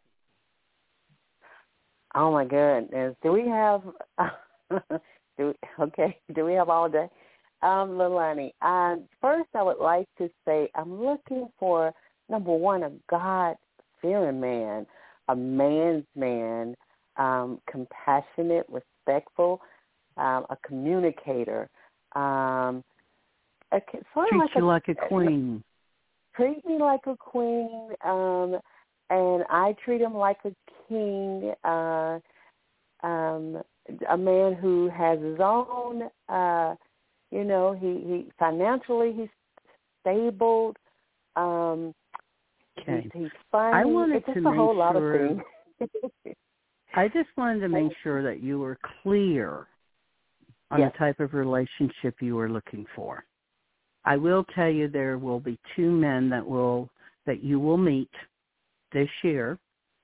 Oh, my goodness. Do we have, do we, okay, do we have all day? Um, Leilani, uh, first I would like to say I'm looking for, number one, a God-fearing man, a man's man, um, compassionate, respectful, um, a communicator. Um, a, sort Treat of like you a, like a queen. Treat me like a queen, um, and I treat him like a king, uh, um, a man who has his own, uh, you know, he, he financially he's stable. Um, Okay. He's, he's funny. I wanted it's just to a whole make lot sure, of things. I just wanted to make sure that you were clear on Yes. the type of relationship you were looking for. I will tell you there will be two men that will that you will meet this year,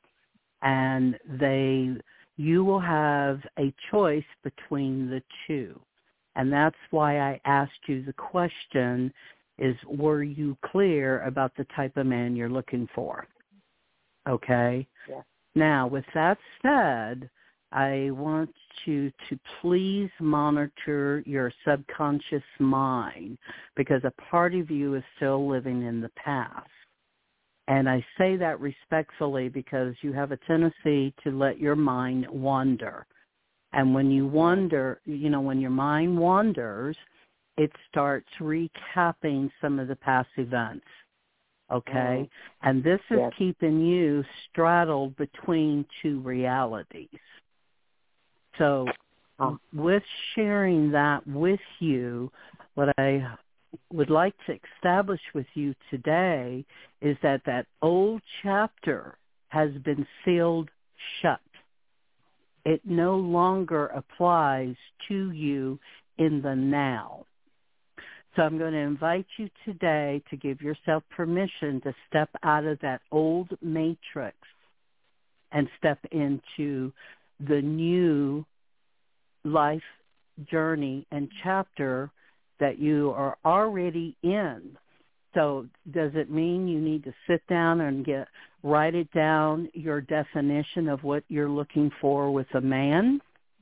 and they you will have a choice between the two. And that's why I asked you the question is, were you clear about the type of man you're looking for? Okay? Yes. Now, with that said, I want you to please monitor your subconscious mind because a part of you is still living in the past. And I say that respectfully because you have a tendency to let your mind wander. And when you wander, you know, when your mind wanders, it starts recapping some of the past events. Okay? Mm-hmm. And this is yes. keeping you straddled between two realities. So oh. with sharing that with you, what I would like to establish with you today is that that old chapter has been sealed shut. It no longer applies to you in the now. So I'm going to invite you today to give yourself permission to step out of that old matrix and step into the new life journey and chapter that you are already in. So does it mean you need to sit down and get write it down, your definition of what you're looking for with a man?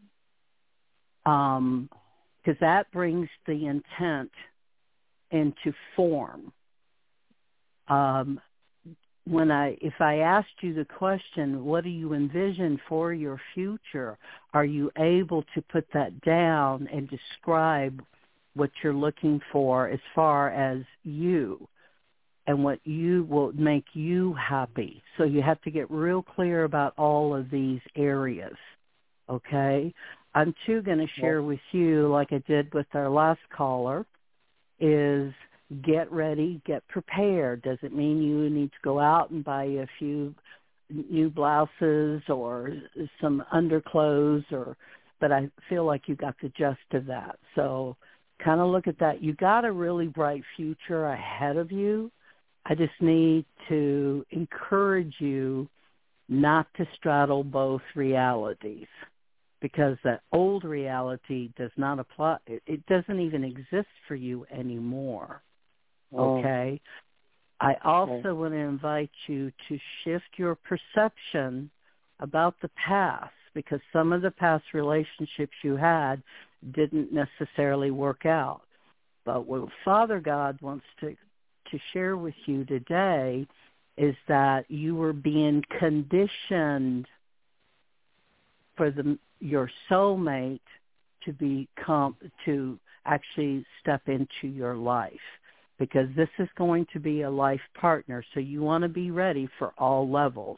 Um, because that brings the intent into form. Um, when I, if I asked you the question, what do you envision for your future? Are you able to put that down and describe what you're looking for as far as you and what you will make you happy? So you have to get real clear about all of these areas, okay? I'm too going to share with you, like I did with our last caller, is get ready, get prepared. Doesn't mean you need to go out and buy a few new blouses or some underclothes, or, but I feel like you got the gist of that. So kind of look at that. You got a really bright future ahead of you. I just need to encourage you not to straddle both realities, because that old reality does not apply. It doesn't even exist for you anymore. Okay? Oh. I also okay. want to invite you to shift your perception about the past, because some of the past relationships you had didn't necessarily work out. But what Father God wants to, to share with you today is that you were being conditioned for the your soulmate to become, to actually step into your life, because this is going to be a life partner. So you want to be ready for all levels.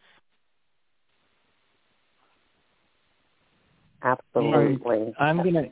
Absolutely. I'm gonna.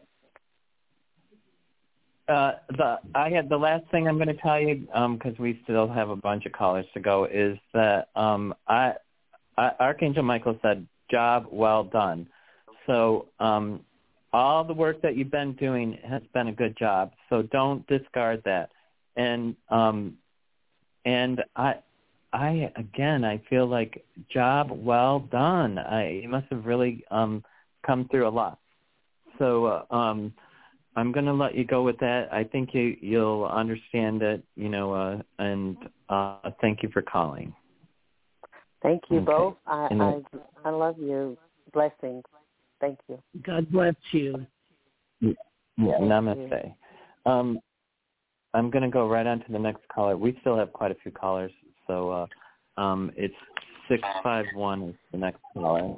Uh, the I had the last thing I'm going to tell you, because um, we still have a bunch of callers to go, is that um, I, I Archangel Michael said, "Job well done." So um, all the work that you've been doing has been a good job. So don't discard that. And um, and I I again, I feel like job well done. I you must have really um, come through a lot. So uh, um, I'm going to let you go with that. I think you you'll understand it, you know, uh, and uh, thank you for calling. Thank you okay. both. I, then, I I love you. Blessings. Thank you. God bless you. Yeah, namaste. Um, I'm going to go right on to the next caller. We still have quite a few callers, so uh, um, it's six five one is the next caller.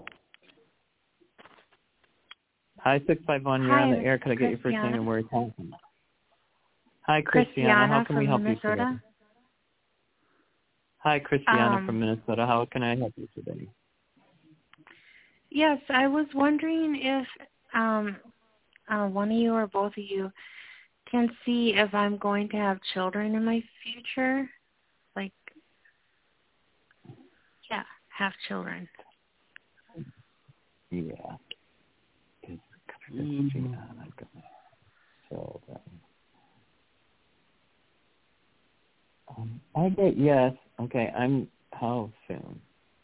Hi, six five one. You're Hi, on the air. Could I get your first name and where you're calling from? Hi, Christiana. How can we help Minnesota. you today? Hi, Christiana um, from Minnesota. How can I help you today? Yes, I was wondering if um, uh, one of you or both of you can see if I'm going to have children in my future. Like, yeah, have children. Yeah. Christiana, I'm gonna show that. Um, I get yes. Okay, I'm. How soon?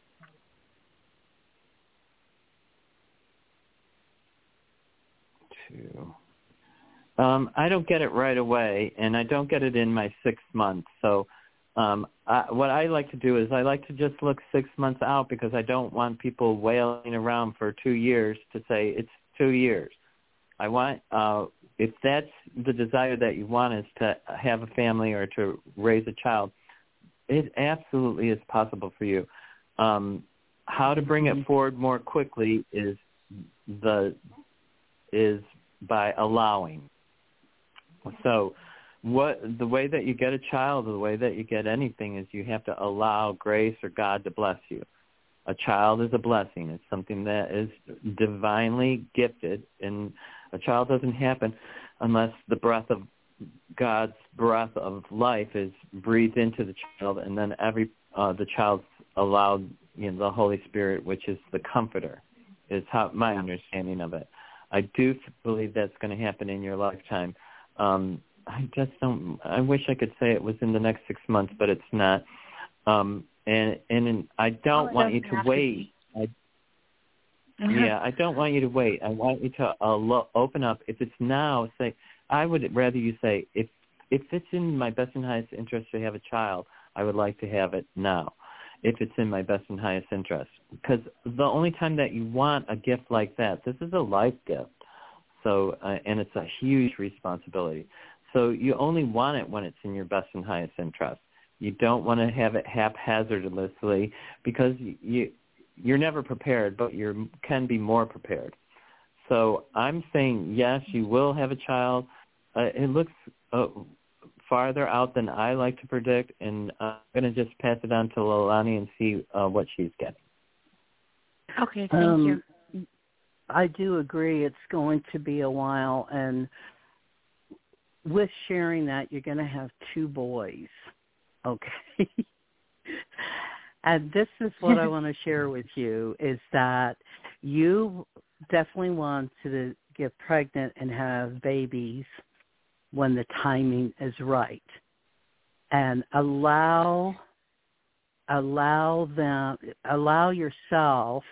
Two. Um, I don't get it right away, and I don't get it in my six months. So, um, I, what I like to do is I like to just look six months out because I don't want people wailing around for two years to say it's two years. I want, uh, if that's the desire that you want is to have a family or to raise a child, it absolutely is possible for you. Um, how to bring it forward more quickly is the is by allowing. So what the way that you get a child, the way that you get anything is you have to allow grace or God to bless you. A child is a blessing. It's something that is divinely gifted, and a child doesn't happen unless the breath of God's breath of life is breathed into the child, and then every uh, the child's allowed, you know, the Holy Spirit, which is the Comforter, is how my understanding of it. I do believe that's going to happen in your lifetime. Um, I just don't. I wish I could say it was in the next six months, but it's not. Um, and and I don't oh, want you to wait. I, yeah, I don't want you to wait. I want you to uh, lo- open up. If it's now, say. I would rather you say, if if it's in my best and highest interest to have a child, I would like to have it now. If it's in my best and highest interest, because the only time that you want a gift like that, this is a life gift. So, uh, and it's a huge responsibility. So you only want it when it's in your best and highest interest. You don't want to have it haphazardly because you, you're never prepared, but you can be more prepared. So I'm saying, yes, you will have a child. Uh, it looks uh, farther out than I like to predict, and I'm going to just pass it on to Leilani and see uh, what she's getting. Okay, thank um, you. I do agree it's going to be a while, and with sharing that, you're going to have two boys, okay? And this is what I want to share with you, is that you definitely want to get pregnant and have babies when the timing is right. And allow allow them allow yourself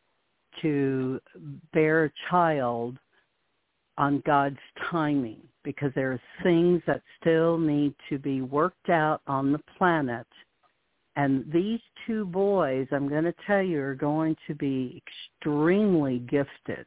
to bear a child on God's timing, because there are things that still need to be worked out on the planet. And these two boys, I'm going to tell you, are going to be extremely gifted,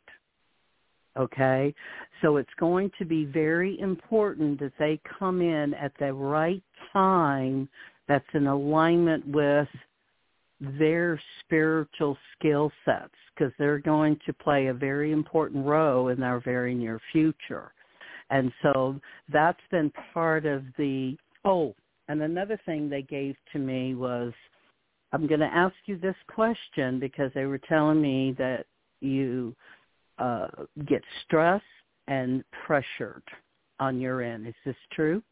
okay? So it's going to be very important that they come in at the right time that's in alignment with their spiritual skill sets, because they're going to play a very important role in our very near future. And so that's been part of the, oh, and another thing they gave to me was, I'm going to ask you this question because they were telling me that you uh, get stressed and pressured on your end. Is this true?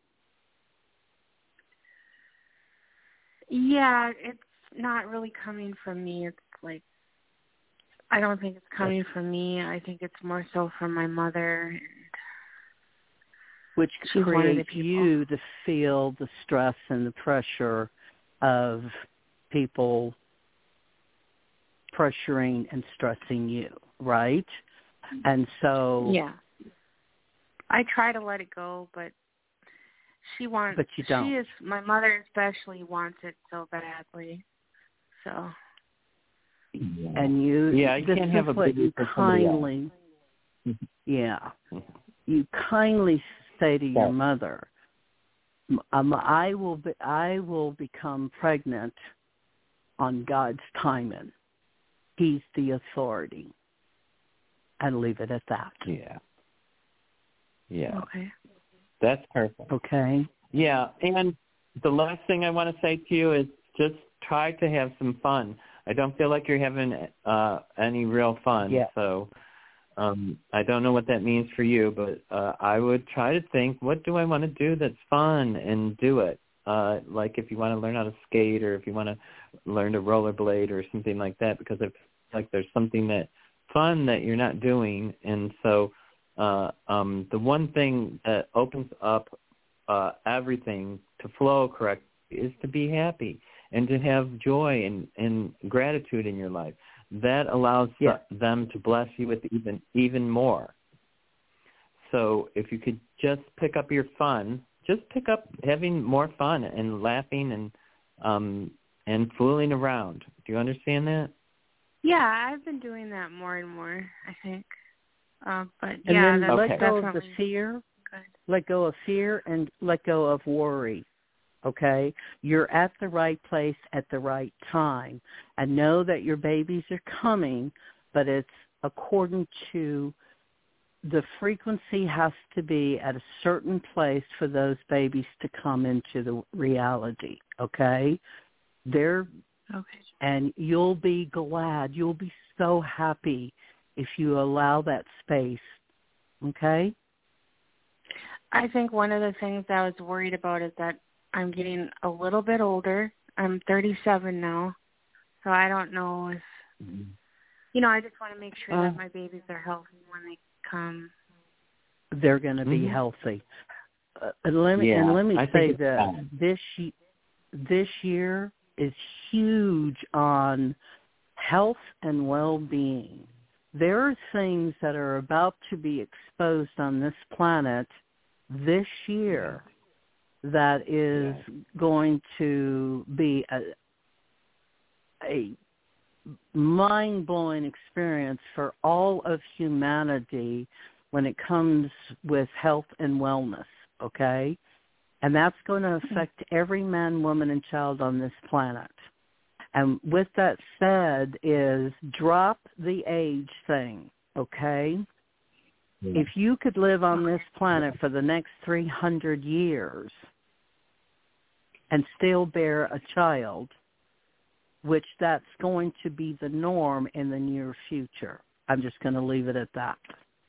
Yeah, it's not really coming from me. It's like, I don't think it's coming from me. I think it's more so from my mother. Which She's creates you to feel the stress and the pressure of people pressuring and stressing you, right? And so yeah, I try to let it go, but she wants. But you don't. She is my mother, especially wants it so badly. So. And you, yeah, you this can't is have a what baby you for somebody kindly, else. yeah, you kindly say to your Yeah. mother, um, I will be, I will become pregnant on God's timing. He's the authority, and leave it at that. Yeah. Yeah. Okay. That's perfect. Okay. Yeah, and the last thing I want to say to you is just try to have some fun. I don't feel like you're having uh, any real fun. Yeah. So um, I don't know what that means for you, but uh, I would try to think, what do I want to do that's fun, and do it. Uh, like if you want to learn how to skate, or if you want to learn to rollerblade or something like that, because I feel like there's something that fun that you're not doing. And so uh, um, the one thing that opens up uh, everything to flow correctly is to be happy and to have joy and, and gratitude in your life. That allows Yeah. them to bless you with even even more. So if you could just pick up your fun, just pick up having more fun and laughing and um, and fooling around. Do you understand that? Yeah, I've been doing that more and more, I think. Uh, but And yeah, then that's Okay. let go of the definitely fear, good. let go of fear, and let go of worry. Okay? You're at the right place at the right time. And know that your babies are coming, but it's according to the frequency has to be at a certain place for those babies to come into the reality. Okay? They're Okay. and you'll be glad. You'll be so happy if you allow that space. Okay? I think one of the things I was worried about is that I'm getting a little bit older. I'm thirty-seven now, so I don't know if, you know, I just want to make sure Uh, that my babies are healthy when they come. They're going to be Mhm. healthy. Uh, and let me Yeah, and let me I think say it's that fine. this ye- this year is huge on health and well-being. There are things that are about to be exposed on this planet this year that is Yeah. going to be a, a mind-blowing experience for all of humanity when it comes with health and wellness, okay? And that's going to affect every man, woman, and child on this planet. And with that said is drop the age thing, okay? Yeah. If you could live on this planet for the next three hundred years and still bear a child, which that's going to be the norm in the near future. I'm just going to leave it at that.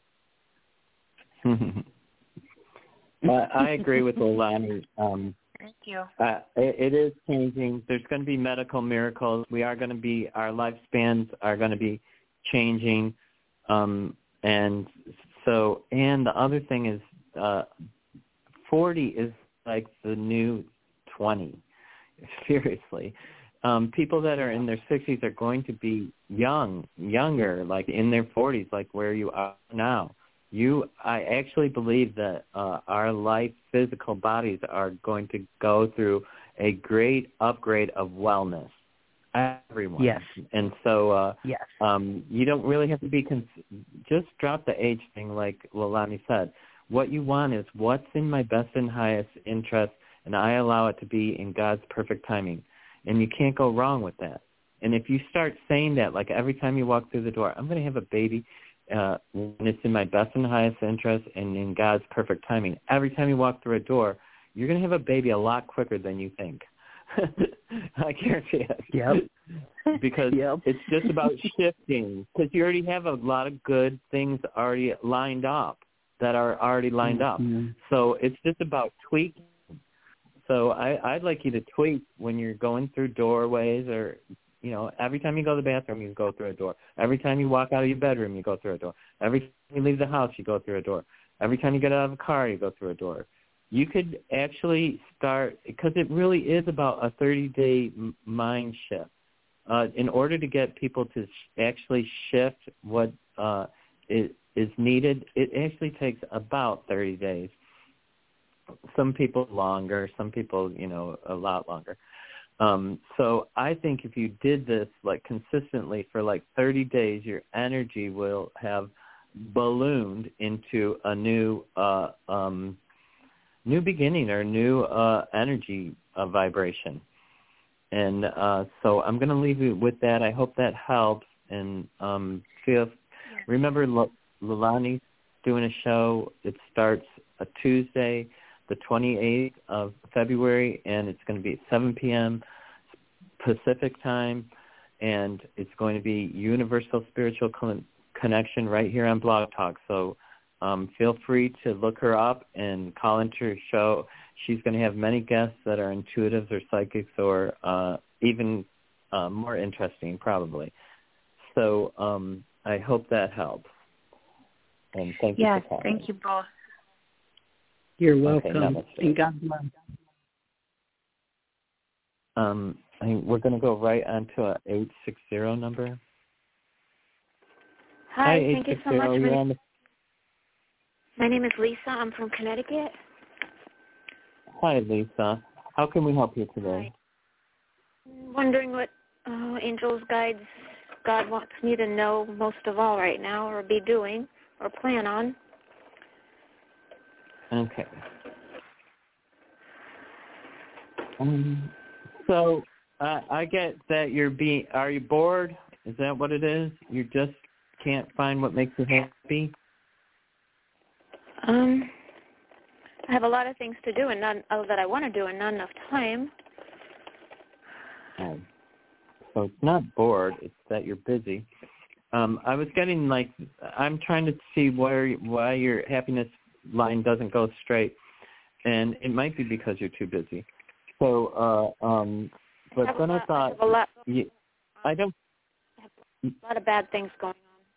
Well, I agree with Leilani. Um, Thank you. uh, it, it is changing. There's going to be medical miracles. We are going to be, our lifespans are going to be changing. Um, and so, and the other thing is uh, forty is like the new twenty. Seriously. Um, people that are in their sixties are going to be young, younger, like in their forties, like where you are now. You, I actually believe that uh, our life physical bodies are going to go through a great upgrade of wellness. Everyone. Yes. And so uh, Yes. um, you don't really have to be, cons- just drop the age thing like Leilani said. What you want is what's in my best and highest interest, and I allow it to be in God's perfect timing. And you can't go wrong with that. And if you start saying that, like every time you walk through the door, I'm going to have a baby uh, when it's in my best and highest interest and in God's perfect timing. Every time you walk through a door, you're going to have a baby a lot quicker than you think. I guarantee it. Yep. Because yep. it's just about shifting. Because you already have a lot of good things already lined up that are already lined mm-hmm. up. So it's just about tweaking. So I, I'd like you to tweak when you're going through doorways or, you know, every time you go to the bathroom, you go through a door. Every time you walk out of your bedroom, you go through a door. Every time you leave the house, you go through a door. Every time you get out of a car, you go through a door. you could actually start, because it really is about a thirty-day mind shift. Uh, in order to get people to sh- actually shift what uh, is, is needed, it actually takes about thirty days. Some people longer, some people, you know, a lot longer. Um, so I think if you did this like consistently for like thirty days, your energy will have ballooned into a new uh, um, new beginning or new uh, energy uh, vibration. And uh, so I'm going to leave you with that. I hope that helps. And um, feel, yeah. remember, L- Leilani's doing a show. It starts a Tuesday, the twenty-eighth of February, and it's going to be at seven p.m. Pacific time, and it's going to be Universal Spiritual Con- Connection right here on Blog Talk. So um, feel free to look her up and call into her show. She's going to have many guests that are intuitives or psychics or uh, even uh, more interesting, probably. So um, I hope that helps. And thank you yes, for calling. Thank you both. You're welcome. Okay, and God bless. Um, I think we're going to go right on to an eight six zero number. Hi, Hi thank you so much. My, the... my name is Lisa. I'm from Connecticut. Hi, Lisa. How can we help you today? Hi. Wondering what uh, angels, guides, God wants me to know most of all right now, or be doing, or plan on. Okay. Um, so uh, I get that you're being. Are you bored? Is that what it is? You just can't find what makes you happy? Um. I have a lot of things to do and none oh, that I want to do and not enough time. Oh. So it's not bored, it's that you're busy. Um, I was getting like, I'm trying to see where why your happiness line doesn't go straight, and it might be because you're too busy. So, uh, um, but then lot, I thought, I, have a lot, you, I don't. I have a lot of bad things going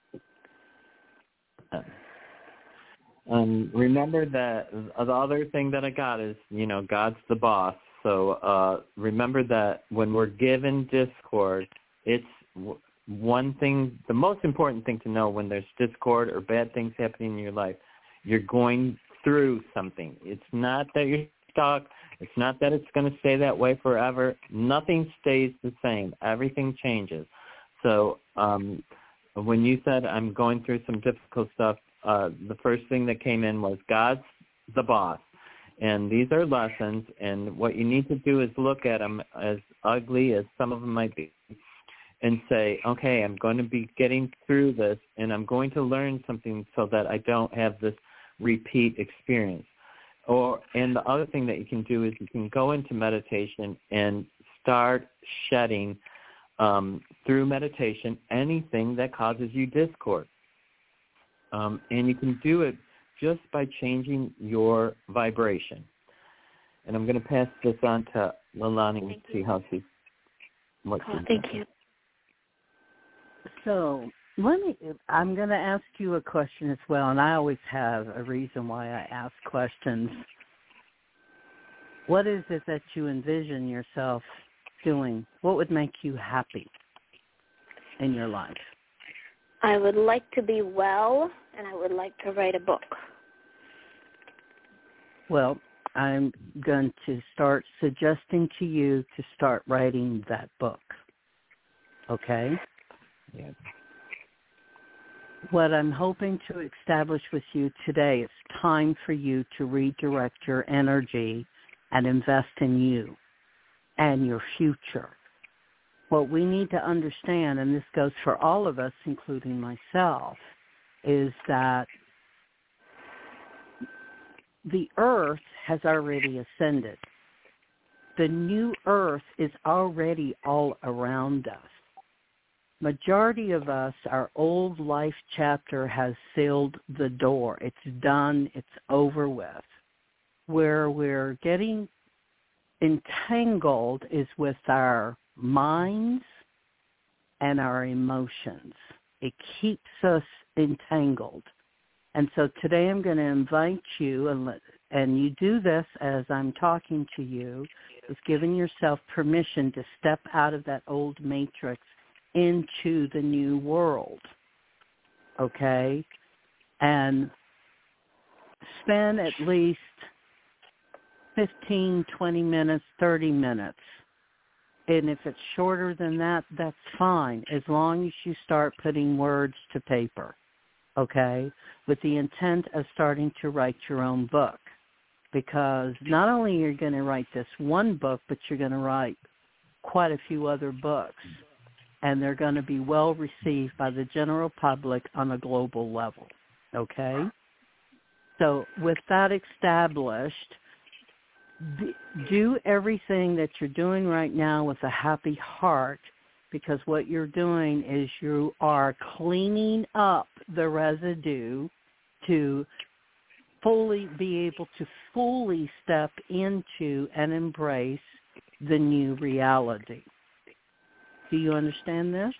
on. Uh, Um, remember that the other thing that I got is, you know, God's the boss. So uh, remember that when we're given discord, it's w- one thing, the most important thing to know when there's discord or bad things happening in your life, you're going through something. It's not that you're stuck. It's not that it's going to stay that way forever. Nothing stays the same. Everything changes. So um, when you said I'm going through some difficult stuff, Uh, the first thing that came in was God's the boss. And these are lessons, and what you need to do is look at them, as ugly as some of them might be, and say, okay, I'm going to be getting through this, and I'm going to learn something so that I don't have this repeat experience. Or, and the other thing that you can do is you can go into meditation and start shedding um, through meditation anything that causes you discord. Um, and you can do it just by changing your vibration. And I'm going to pass this on to Leilani and see how she, what oh, she Thank does. you. So let me, I'm going to ask you a question as well, and I always have a reason why I ask questions. What is it that you envision yourself doing? What would make you happy in your life? I would like to be well, and I would like to write a book. Well, I'm going to start suggesting to you to start writing that book. Okay? Yeah. What I'm hoping to establish with you today, it's time for you to redirect your energy and invest in you and your future. What we need to understand, and this goes for all of us, including myself, is that the earth has already ascended. The new earth is already all around us. Majority of us, our old life chapter has sealed the door. It's done. It's over with. Where we're getting entangled is with our minds and our emotions. It keeps us entangled. And so today I'm going to invite you, and let, and you do this as I'm talking to you, is giving yourself permission to step out of that old matrix into the new world, okay? And spend at least fifteen, twenty minutes, thirty minutes. And if it's shorter than that, that's fine, as long as you start putting words to paper, okay, with the intent of starting to write your own book. Because not only are you going to write this one book, but you're going to write quite a few other books, and they're going to be well received by the general public on a global level, okay? So with that established, do everything that you're doing right now with a happy heart, because what you're doing is you are cleaning up the residue to fully be able to fully step into and embrace the new reality. Do you understand this?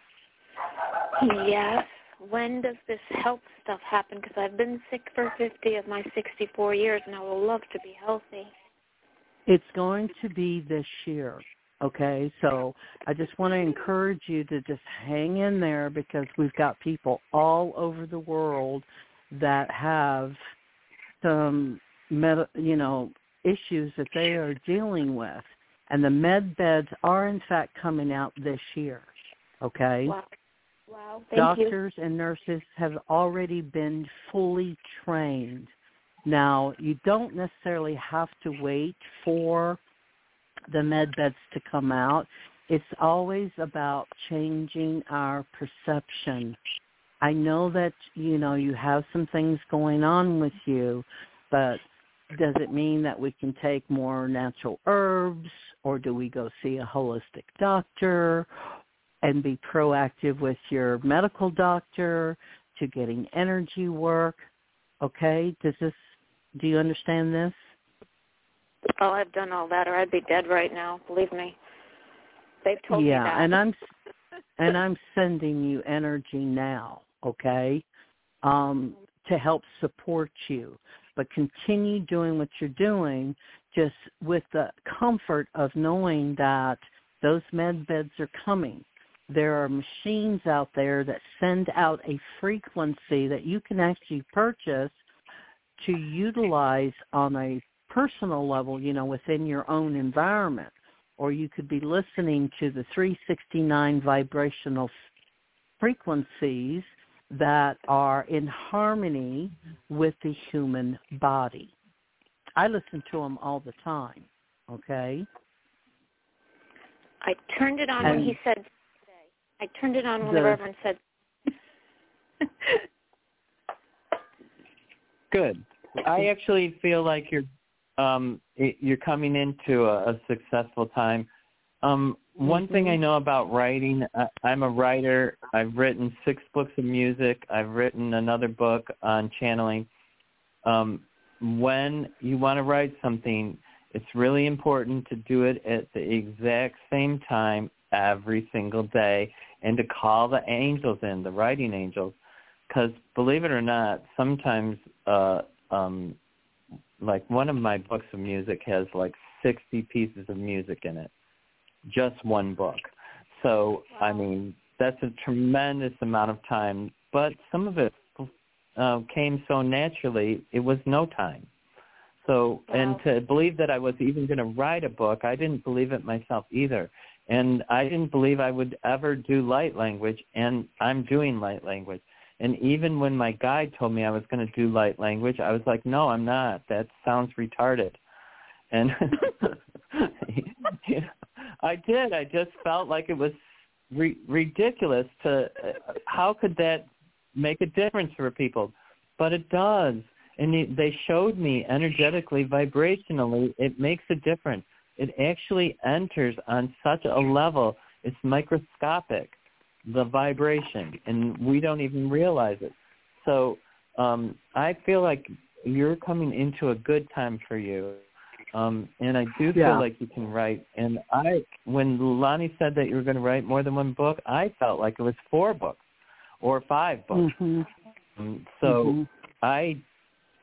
Yes. When does this health stuff happen? Because I've been sick for fifty of my sixty-four years, and I will love to be healthy. It's going to be this year, okay? So I just want to encourage you to just hang in there, because we've got people all over the world that have some, med- you know, issues that they are dealing with. And the med beds are, in fact, coming out this year, okay? Wow. Wow. Thank Doctors you. and nurses have already been fully trained. Now, you don't necessarily have to wait for the med beds to come out. It's always about changing our perception. I know that, you know, you have some things going on with you, but does it mean that we can take more natural herbs, or do we go see a holistic doctor and be proactive with your medical doctor to getting energy work? Okay, does this, do you understand this? Oh, I've done all that, or I'd be dead right now. Believe me. They've told yeah, me that. Yeah, and I'm and I'm sending you energy now, okay, um, to help support you. But continue doing what you're doing, just with the comfort of knowing that those med beds are coming. There are machines out there that send out a frequency that you can actually purchase to utilize on a personal level, you know, within your own environment. Or you could be listening to the three sixty-nine vibrational frequencies that are in harmony with the human body. I listen to them all the time, okay? I turned it on and when he said today. I turned it on when the, the Reverend said. Good. I actually feel like you're um, you're coming into a, a successful time. Um, one mm-hmm. thing I know about writing, I, I'm a writer. I've written six books of music. I've written another book on channeling. Um, when you want to write something, it's really important to do it at the exact same time every single day, and to call the angels in, the writing angels, because believe it or not, sometimes uh, um, like one of my books of music has like sixty pieces of music in it, just one book. So, wow. I mean, that's a tremendous amount of time, but some of it uh, came so naturally, it was no time. So, wow. And to believe that I was even going to write a book, I didn't believe it myself either. And I didn't believe I would ever do light language, and I'm doing light language. And even when my guide told me I was going to do light language, I was like, no, I'm not. That sounds retarded. And you know, I did. I just felt like it was re- ridiculous to, uh, how could that make a difference for people? But it does. And they showed me energetically, vibrationally, it makes a difference. It actually enters on such a level, it's microscopic, the vibration, and we don't even realize it. So um, I feel like you're coming into a good time for you, um, and I do feel yeah. like you can write. And I, when Lonnie said that you were going to write more than one book, I felt like it was four books or five books. Mm-hmm. Um, so mm-hmm. I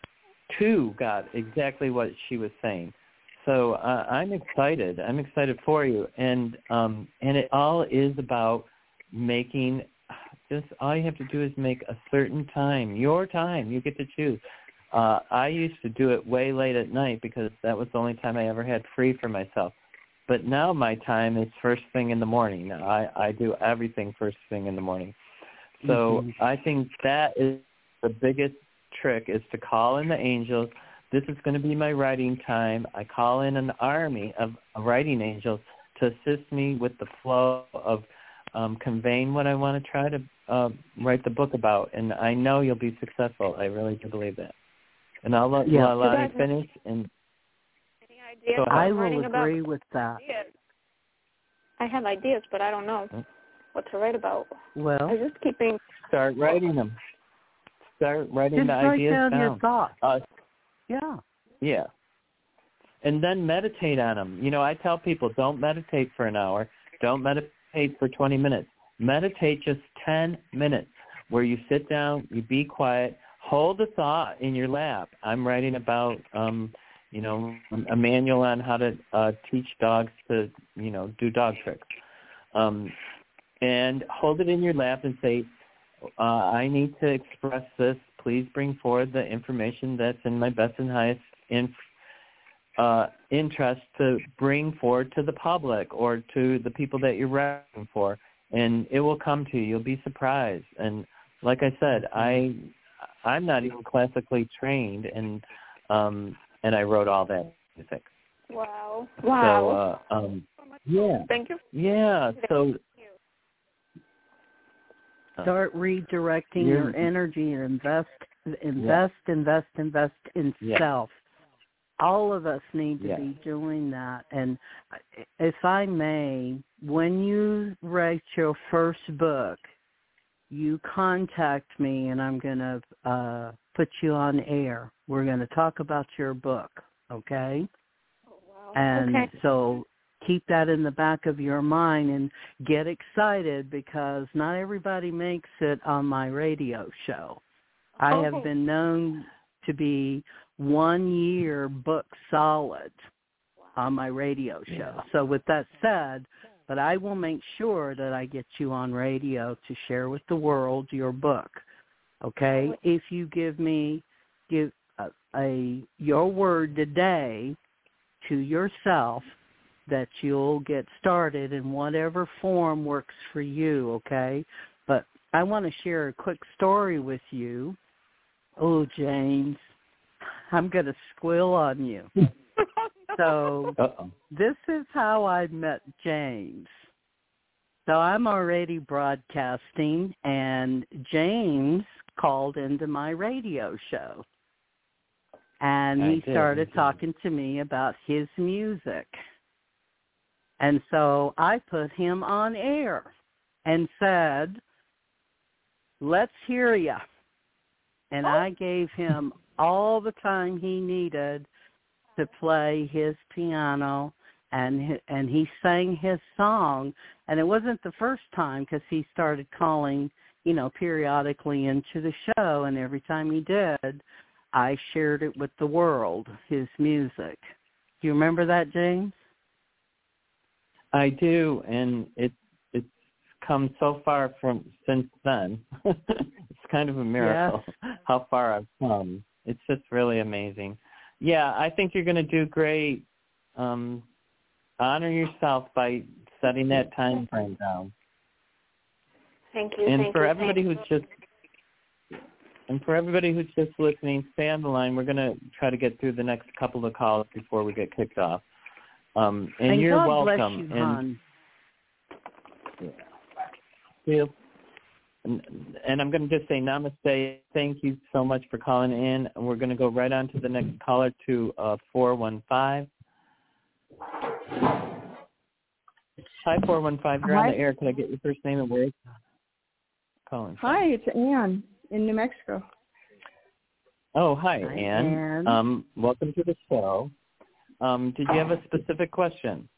too got exactly what she was saying. So uh, I'm excited. I'm excited for you. And um, and it all is about making just all you have to do is make a certain time, your time. You get to choose. Uh, I used to do it way late at night because that was the only time I ever had free for myself. But now my time is first thing in the morning. I, I do everything first thing in the morning. So mm-hmm. I think that is the biggest trick is to call in the angels. This is going to be my writing time. I call in an army of writing angels to assist me with the flow of um, conveying what I want to try to uh, write the book about. And I know you'll be successful. I really do believe that. And I'll let yeah. Lonnie finish. And so I will agree with that. Ideas. I have ideas, but I don't know what to write about. Well, I just keep being... Start writing them. Start writing just the write ideas down. down. Your thoughts. Uh, yeah. Yeah. And then meditate on them. You know, I tell people, don't meditate for an hour. Don't meditate for twenty minutes. Meditate just ten minutes where you sit down, you be quiet, hold a thought in your lap. I'm writing about, um, you know, a manual on how to uh, teach dogs to, you know, do dog tricks. Um, and hold it in your lap and say, uh, I need to express this. Please bring forward the information that's in my best and highest in, uh, interest to bring forward to the public or to the people that you're writing for. And it will come to you. You'll be surprised. And like I said, I, I'm not even classically trained, and um, and I wrote all that music. Wow. Wow. So, uh, um, yeah. Thank you. Yeah. So start redirecting yeah. your energy and invest, invest, yeah. invest, invest in yeah. self. All of us need to yeah. be doing that. And if I may, when you write your first book, you contact me and I'm going to uh, put you on air. We're going to talk about your book, okay? Oh, wow. And okay. so keep that in the back of your mind and get excited because not everybody makes it on my radio show. I okay. have been known to be one year book solid on my radio show. Yeah. So with that said, but I will make sure that I get you on radio to share with the world your book. Okay? If you give me give a, a your word today to yourself that you'll get started in whatever form works for you, okay? But I want to share a quick story with you. Oh, James, I'm going to squeal on you. So Uh-oh. This is how I met James. So I'm already broadcasting, and James called into my radio show. And I he did, started I talking to me about his music. And so I put him on air and said, let's hear ya. And oh. I gave him all the time he needed to play his piano, and and he sang his song. And it wasn't the first time because he started calling, you know, periodically into the show, and every time he did, I shared it with the world, his music. Do you remember that, James? I do, and it it's come so far from since then. It's kind of a miracle yes. how far I've come. It's just really amazing. Yeah, I think you're going to do great. Um, honor yourself by setting that time frame down. Thank you. And thank for you, everybody who's just and for everybody who's just listening, stay on the line. We're going to try to get through the next couple of calls before we get kicked off. Um, and, and you're God welcome. Bless you, hon. And yeah. And, and I'm going to just say namaste. Thank you so much for calling in. And we're going to go right on to the next caller to uh, four one five. Hi, four one five. You're Hi. on the air. Can I get your first name and where? Calling. Hi, it's Ann in New Mexico. Oh, hi, hi Ann. Ann. Um, welcome to the show. Um, did you have a specific question?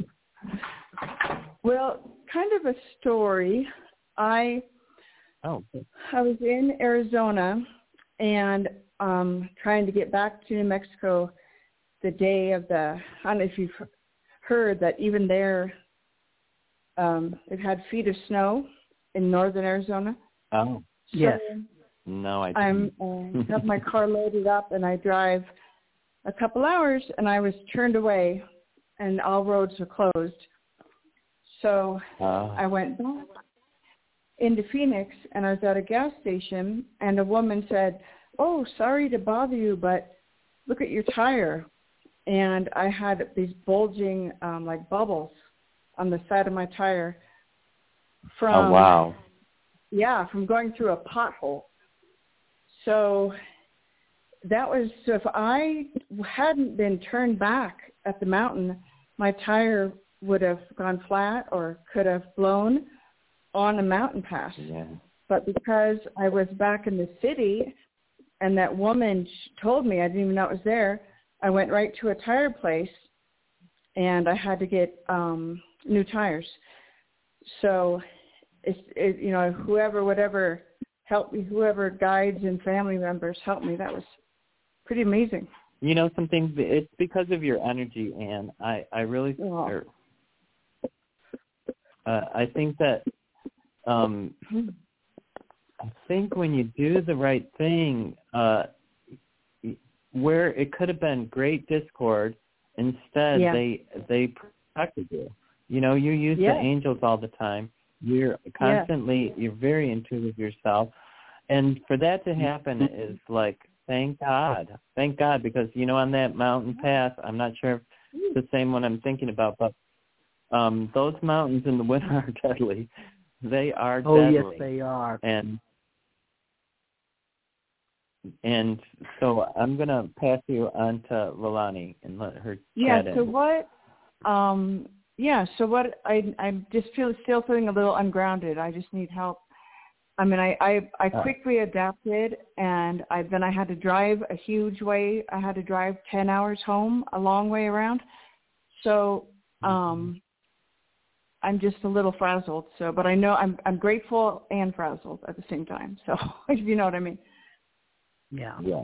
Well, kind of a story. I Oh. I was in Arizona, and um, trying to get back to New Mexico the day of the, I don't know if you've heard that even there, um, it had feet of snow in northern Arizona. Oh, so yes. No, I didn't. I'm uh, have my car loaded up, and I drive a couple hours, and I was turned away, and all roads were closed. So uh. I went back into Phoenix, and I was at a gas station, and a woman said, "Oh, sorry to bother you, but look at your tire." And I had these bulging, um, like bubbles on the side of my tire from, oh, wow. yeah, from going through a pothole. So that was, so if I hadn't been turned back at the mountain, my tire would have gone flat or could have blown on a mountain pass. Yeah. But because I was back in the city and that woman told me, I didn't even know it was there, I went right to a tire place and I had to get um, new tires. So, it's, it, you know, whoever, whatever helped me, whoever guides and family members helped me, that was pretty amazing. You know something, it's because of your energy, Anne. I, I really, oh. uh, I think that, um, I think when you do the right thing, uh, where it could have been great discord, instead yeah. they they protected you. You know, you use yeah. the angels all the time. You're constantly, yeah. you're very in tune with yourself. And for that to happen is like, thank God. Thank God, because, you know, on that mountain path, I'm not sure if it's the same one I'm thinking about, but um, those mountains in the winter are deadly. They are oh, deadly. Oh, yes, they are. And And so I'm going to pass you on to Leilani and let her yeah, chat so in. what, um, yeah, so what, I I just feel still feeling a little ungrounded. I just need help. I mean, I, I, I quickly adapted, and I then I had to drive a huge way. I had to drive ten hours home, a long way around. So um, I'm just a little frazzled. So, but I know I'm I'm grateful and frazzled at the same time. So if you know what I mean. Yeah. Yeah.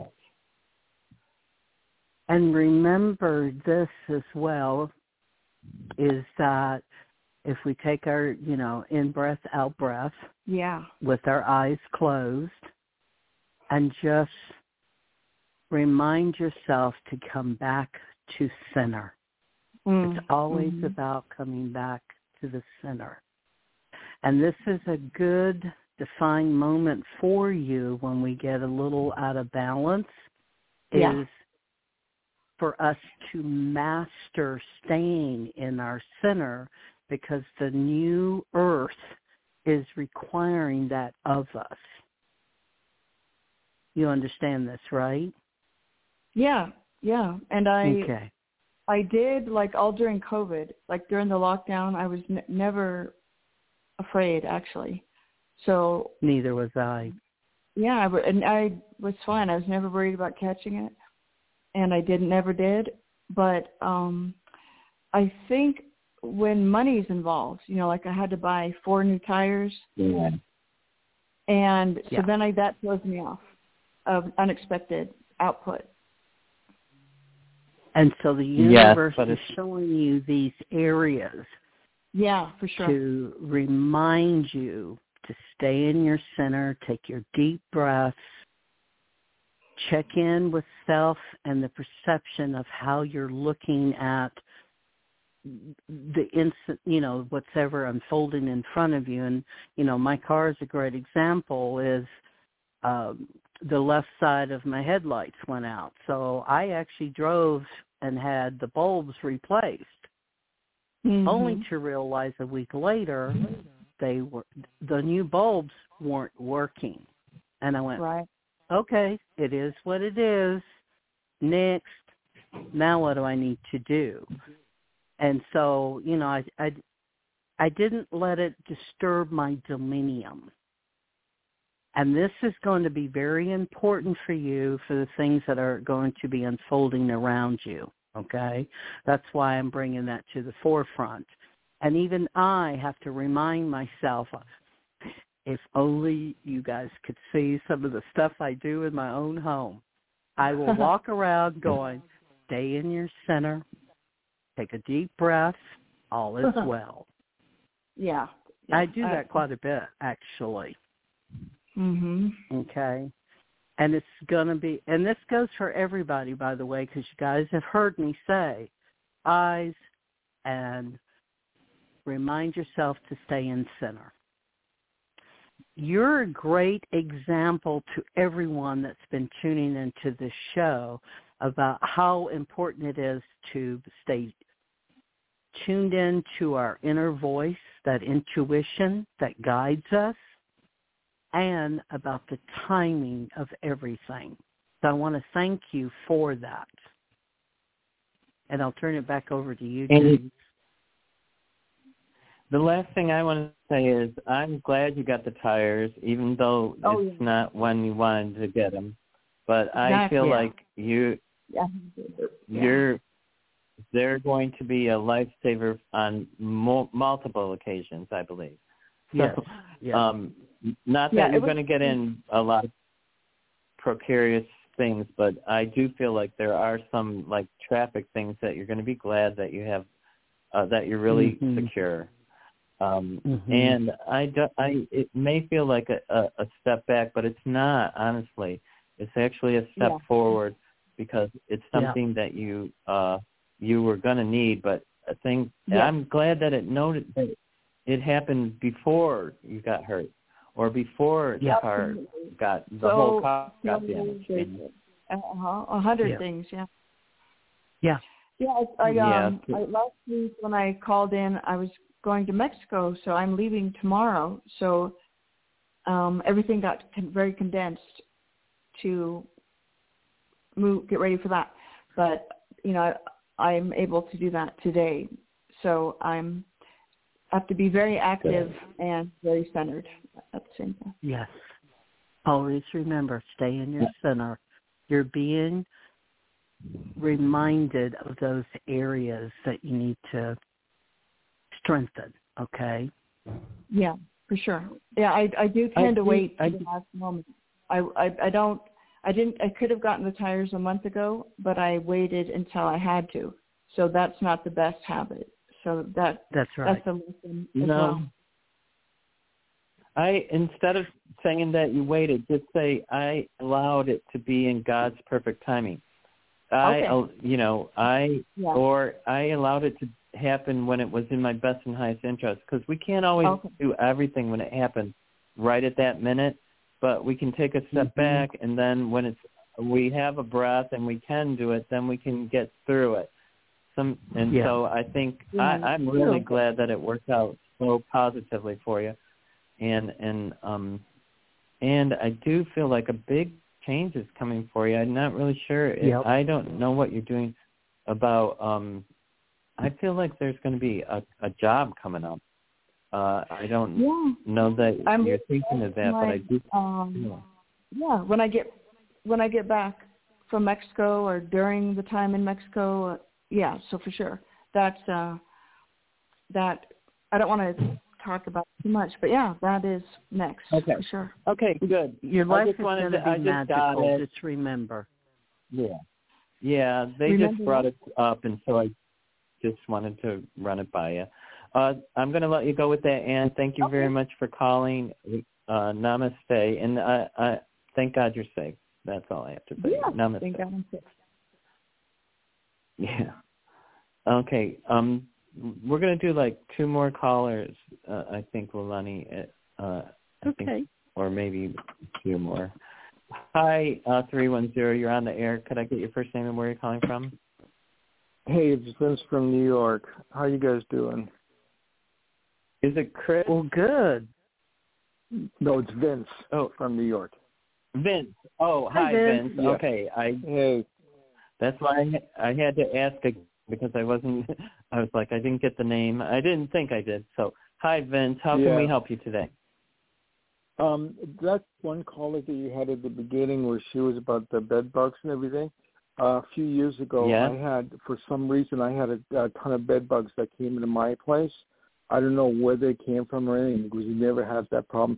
And remember this as well, is that if we take our, you know, in-breath, out-breath, yeah, with our eyes closed, and just remind yourself to come back to center. Mm. It's always mm-hmm. about coming back to the center. And this is a good defined moment for you when we get a little out of balance, yeah. is for us to master staying in our center, because the new earth is requiring that of us. You understand this, right? Yeah, yeah. And I okay. I did, like, all during COVID, like during the lockdown, I was n- never afraid, actually. So neither was I. Yeah, I w- and I was fine. I was never worried about catching it, and I didn't, never did. But um, I think when money's involved, you know, like I had to buy four new tires, yeah. and so yeah. then I that throws me off of unexpected output. And so the universe yes, is showing you these areas, yeah, for sure, to remind you to stay in your center, take your deep breaths, check in with self and the perception of how you're looking at the instant, you know, what's ever unfolding in front of you. And, you know, my car is a great example, is um, the left side of my headlights went out. So I actually drove and had the bulbs replaced, mm-hmm. only to realize a week later they were, the new bulbs weren't working. And I went, right. okay, it is what it is. Next, now what do I need to do? And so, you know, I, I, I didn't let it disturb my dominium. And this is going to be very important for you for the things that are going to be unfolding around you, okay? That's why I'm bringing that to the forefront. And even I have to remind myself, if only you guys could see some of the stuff I do in my own home. I will walk around going, stay in your center, take a deep breath, all is well. Yeah. yeah. I do that quite a bit, actually. Mhm. Okay. And it's going to be, and this goes for everybody, by the way, because you guys have heard me say, eyes and remind yourself to stay in center. You're a great example to everyone that's been tuning into this show about how important it is to stay tuned in to our inner voice, that intuition that guides us, and about the timing of everything. So I want to thank you for that. And I'll turn it back over to you, James. The last thing I want to say is I'm glad you got the tires, even though oh, it's yeah. not when you wanted to get them. But I Not feel yet. like you, Yeah. you're, they're going to be a lifesaver on mo- multiple occasions, I believe. Yes. So, yeah. um, not that Yeah, you're was, going to get in a lot of precarious things, but I do feel like there are some like traffic things that you're going to be glad that you have, uh, that you're really mm-hmm. secure. Um, mm-hmm. And I, do, I, it may feel like a, a, a step back, but it's not, honestly. It's actually a step yeah. forward because it's something yeah. that you uh, you were going to need. But I think yeah. I'm glad that it noted that it happened before you got hurt or before yeah. the car got, the so, whole car got so damaged. Uh-huh. A hundred yeah. things, yeah. Yeah. Yeah, I, I, um, yeah. I, last week when I called in, I was going to Mexico, so I'm leaving tomorrow. So um, everything got con- very condensed to move, get ready for that. But you know, I, I'm able to do that today. So I'm have to be very active and very centered at the same time. Yes. Always remember, stay in your center. You're being reminded of those areas that you need to strengthen, okay? Yeah, for sure. Yeah, I I do tend I, to wait I, to the last moment. I, I I don't I didn't I could have gotten the tires a month ago, but I waited until I had to. So that's not the best habit. So that that's right. That's a lesson as no. well. I instead of saying that you waited, just say I allowed it to be in God's perfect timing. I, Okay. you know, I Yeah. or I allowed it to happen when it was in my best and highest interest, because we can't always Okay. do everything when it happens right at that minute, but we can take a step mm-hmm. back, and then when it's we have a breath and we can do it, then we can get through it. Some and yeah. so I think yeah. I, I'm really glad that it worked out so positively for you, and and um and I do feel like a big change is coming for you. I'm not really sure. If, yep. I don't know what you're doing about. Um, I feel like there's going to be a, a job coming up. Uh, I don't yeah. know that I'm you're thinking of that, my, but I do. Um, yeah. yeah, when I get when I get back from Mexico or during the time in Mexico, uh, yeah. So for sure, that's uh, that. I don't want to talk about too much, but yeah, that is next Okay. for sure. Okay, good. Your life I is just wanted going to to, be I just magical. got it. Just remember. Yeah, yeah. They remember just brought it up, and so I just wanted to run it by you. Uh, I'm going to let you go with that, Anne. Thank you okay. very much for calling. Uh, namaste, and uh, uh, thank God you're safe. That's all I have to say. Yeah, namaste. thank God I'm safe. Yeah. Okay. Um, we're going to do like two more callers, uh, I think, Leilani. Uh, I okay. think, or maybe a few more. Hi, uh, three one zero. You're on the air. Could I get your first name and where you're calling from? Hey, it's Vince from New York. How you guys doing? Is it Chris? Well, good. No, it's Vince oh. from New York. Vince. Oh, hi, hi Vince. Vince. Yeah. Okay. I, hey. That's why I, I had to ask because I wasn't, I was like, I didn't get the name. I didn't think I did. So, hi, Vince. How yeah. can we help you today? Um, that one caller that you had at the beginning where she was about the bed bugs and everything, uh, a few years ago, yeah. I had, for some reason, I had a, a ton of bed bugs that came into my place. I don't know where they came from or anything because we never had that problem.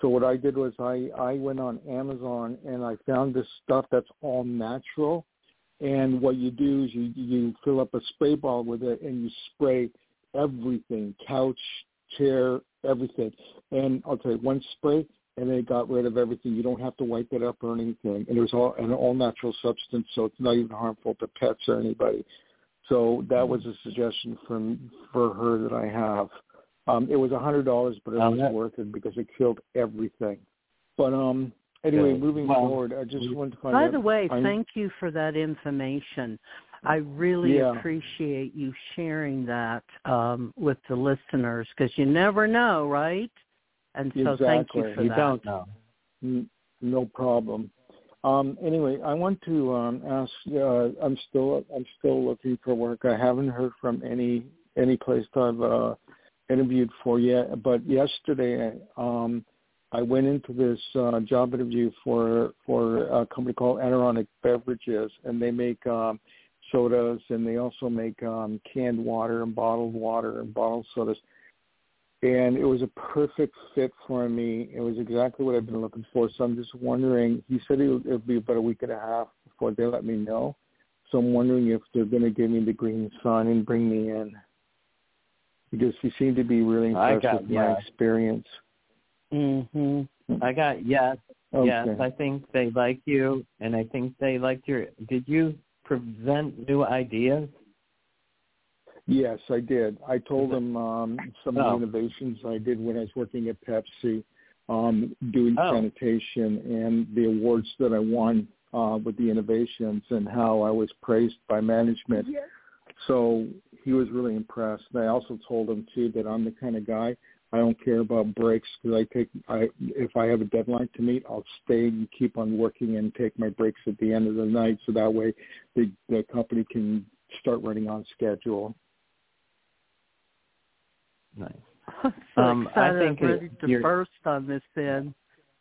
So what I did was I, I went on Amazon and I found this stuff that's all natural. And what you do is you, you fill up a spray bottle with it and you spray everything, couch, chair, everything. And I'll tell you, one spray, and then it got rid of everything. You don't have to wipe it up or anything. And it was all an all-natural substance, so it's not even harmful to pets or anybody. So that was a suggestion from for her that I have. Um, it was one hundred dollars, but it was um, worth it because it killed everything. But um, anyway, moving well, forward, I just wanted to find by out. By the way, I'm, thank you for that information. I really yeah. appreciate you sharing that um, with the listeners because you never know, right? And so exactly. thank you for you that. You don't know. No problem. Um, anyway, I want to um, ask. Uh, I'm still I'm still looking for work. I haven't heard from any any place that I've uh, interviewed for yet. But yesterday, um, I went into this uh, job interview for for a company called Adirondack Beverages, and they make um, sodas, and they also make um, canned water and bottled water and bottled sodas. And it was a perfect fit for me. It was exactly what I've been looking for. So I'm just wondering, he said it would be about a week and a half before they let me know. So I'm wondering if they're going to give me the green sign and bring me in. Because he seemed to be really impressed got, with yeah. my experience. Mm-hmm. I got yes. Okay. Yes, I think they like you, and I think they liked your, did you present new ideas? Yes, I did. I told them um, some of oh. the innovations I did when I was working at Pepsi, um, doing oh. sanitation, and the awards that I won uh, with the innovations and how I was praised by management. Yes. So he was really impressed. And I also told him, too, that I'm the kind of guy, I don't care about breaks because I take, I, if I have a deadline to meet, I'll stay and keep on working and take my breaks at the end of the night so that way the, the company can start running on schedule. Nice. I'm so um, excited. I think I'm ready to burst on this then.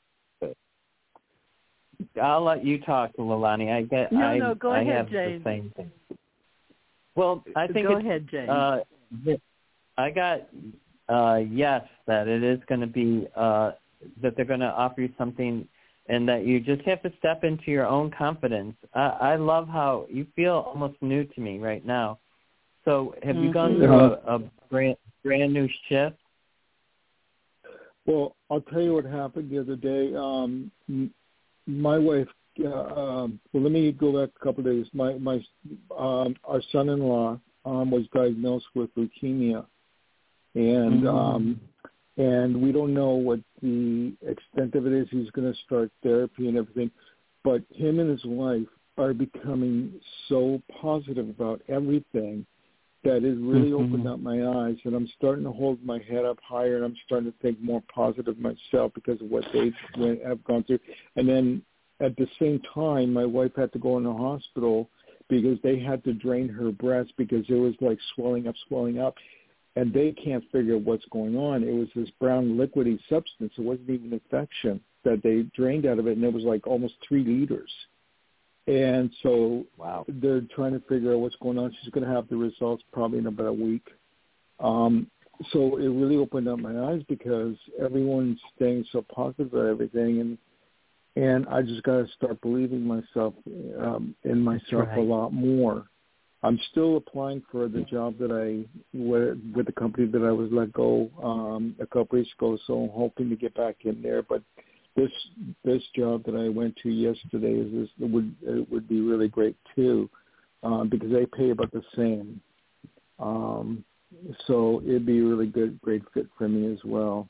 I'll let you talk, Leilani. I get. No, I, no, go I ahead, have James. the same thing. Well, I think go it's, ahead, James. Uh, I got uh, yes that it is going to be uh, that they're going to offer you something, and that you just have to step into your own confidence. I, I love how you feel almost new to me right now. So have mm-hmm. you gone through a, a brand, brand new shift? Well, I'll tell you what happened the other day. Um, my wife, uh, um, well, let me go back a couple of days. My, my, um, our son-in-law um, was diagnosed with leukemia, and mm-hmm. um, and we don't know what the extent of it is. He's going to start therapy and everything, but him and his wife are becoming so positive about everything that it really mm-hmm. opened up my eyes, and I'm starting to hold my head up higher, and I'm starting to think more positive myself because of what they have gone through. And then at the same time, my wife had to go in the hospital because they had to drain her breast because it was like swelling up, swelling up, and they can't figure out what's going on. It was this brown liquidy substance. It wasn't even infection that they drained out of it, and it was like almost three liters. And so wow. they're trying to figure out what's going on. She's going to have the results probably in about a week. Um, so it really opened up my eyes because everyone's staying so positive about everything, and and I just got to start believing myself um, in myself right. a lot more. I'm still applying for the job that I with, with the company that I was let go um, a couple weeks ago. So I'm hoping to get back in there, but. This this job that I went to yesterday is this, it would it would be really great too, uh, because they pay about the same. Um, so it'd be a really good great fit for me as well.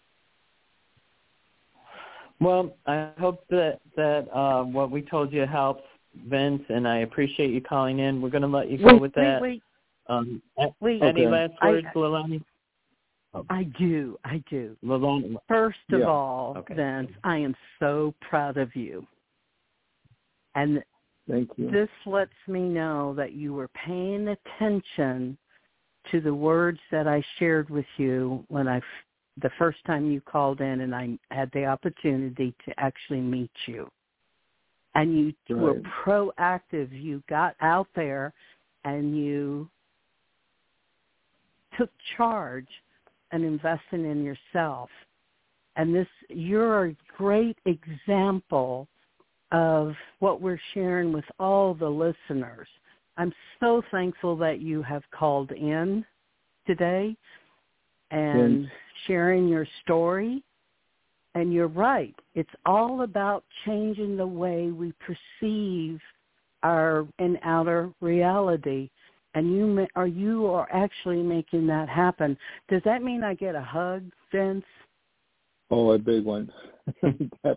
Well, I hope that that uh, what we told you helps, Vince, and I appreciate you calling in. We're going to let you go wait, with wait, that. Wait, um, wait. Any okay. last words, I, Leilani? I do, I do. Leilani. First of yeah. all, okay. Vince, I am so proud of you. And Thank you. This lets me know that you were paying attention to the words that I shared with you when I, the first time you called in and I had the opportunity to actually meet you. And you right. were proactive. You got out there and you took charge and investing in yourself. And this, you're a great example of what we're sharing with all the listeners. I'm so thankful that you have called in today and yes. sharing your story. And you're right. It's all about changing the way we perceive our in outer reality. And you are you are actually making that happen. Does that mean I get a hug, Vince? Oh, a big one. Definitely.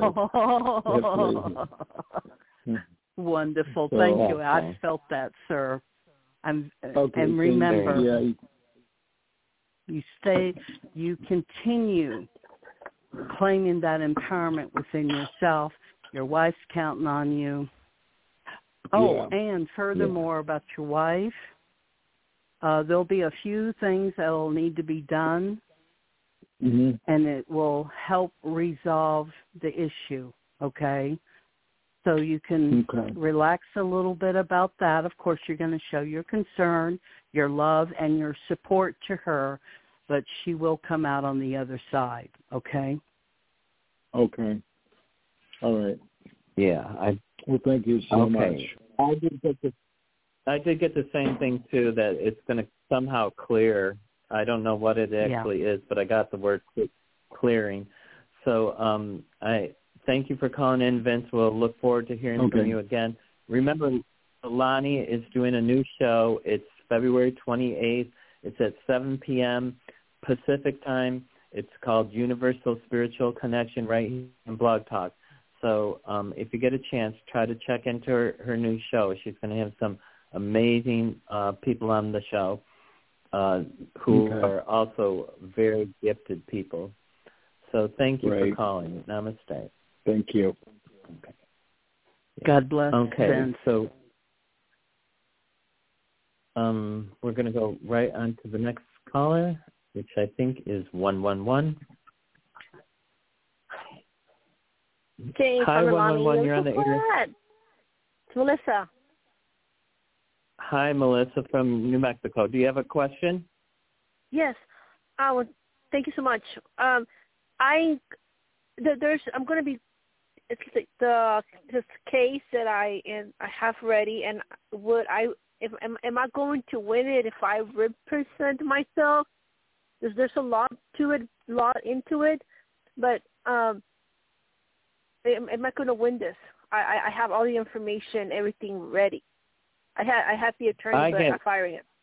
Oh. Definitely. Wonderful. So, Thank you. I felt that, sir. I'm, okay, and remember, yeah. you stay, you continue claiming that empowerment within yourself. Your wife's counting on you. Oh, yeah. and furthermore, yeah. about your wife, uh, there'll be a few things that will need to be done, mm-hmm. and it will help resolve the issue, okay? So you can okay. relax a little bit about that. Of course, you're going to show your concern, your love, and your support to her, but she will come out on the other side, okay? Okay. All right. Yeah. I, well, thank you so okay. much. I did get the, I did get the same thing, too, that it's going to somehow clear. I don't know what it actually yeah. is, but I got the word clearing. So um, I thank you for calling in, Vince. We'll look forward to hearing okay. from you again. Remember, Lonnie is doing a new show. It's February twenty-eighth. It's at seven p.m. Pacific time. It's called Universal Spiritual Connection right here on Blog Talk. So um, if you get a chance, try to check into her, her new show. She's going to have some amazing uh, people on the show uh, who okay. are also very gifted people. So thank you right. for calling. Namaste. Thank you. Okay. Yeah. God bless. Okay, Vince. so um, we're going to go right on to the next caller, which I think is one one one. James, Hi, one one one one. You're on the air. It's Melissa. Hi, Melissa from New Mexico. Do you have a question? Yes. I would. Thank you so much. Um, I there's I'm going to be it's the, the this case that I and I have ready, and would I if am, am I going to win it if I represent myself? There's there's a lot to it, lot into it, but um, am, am I going to win this? I, I have all the information, everything ready. I had I have the attorney, I but get, I'm firing it.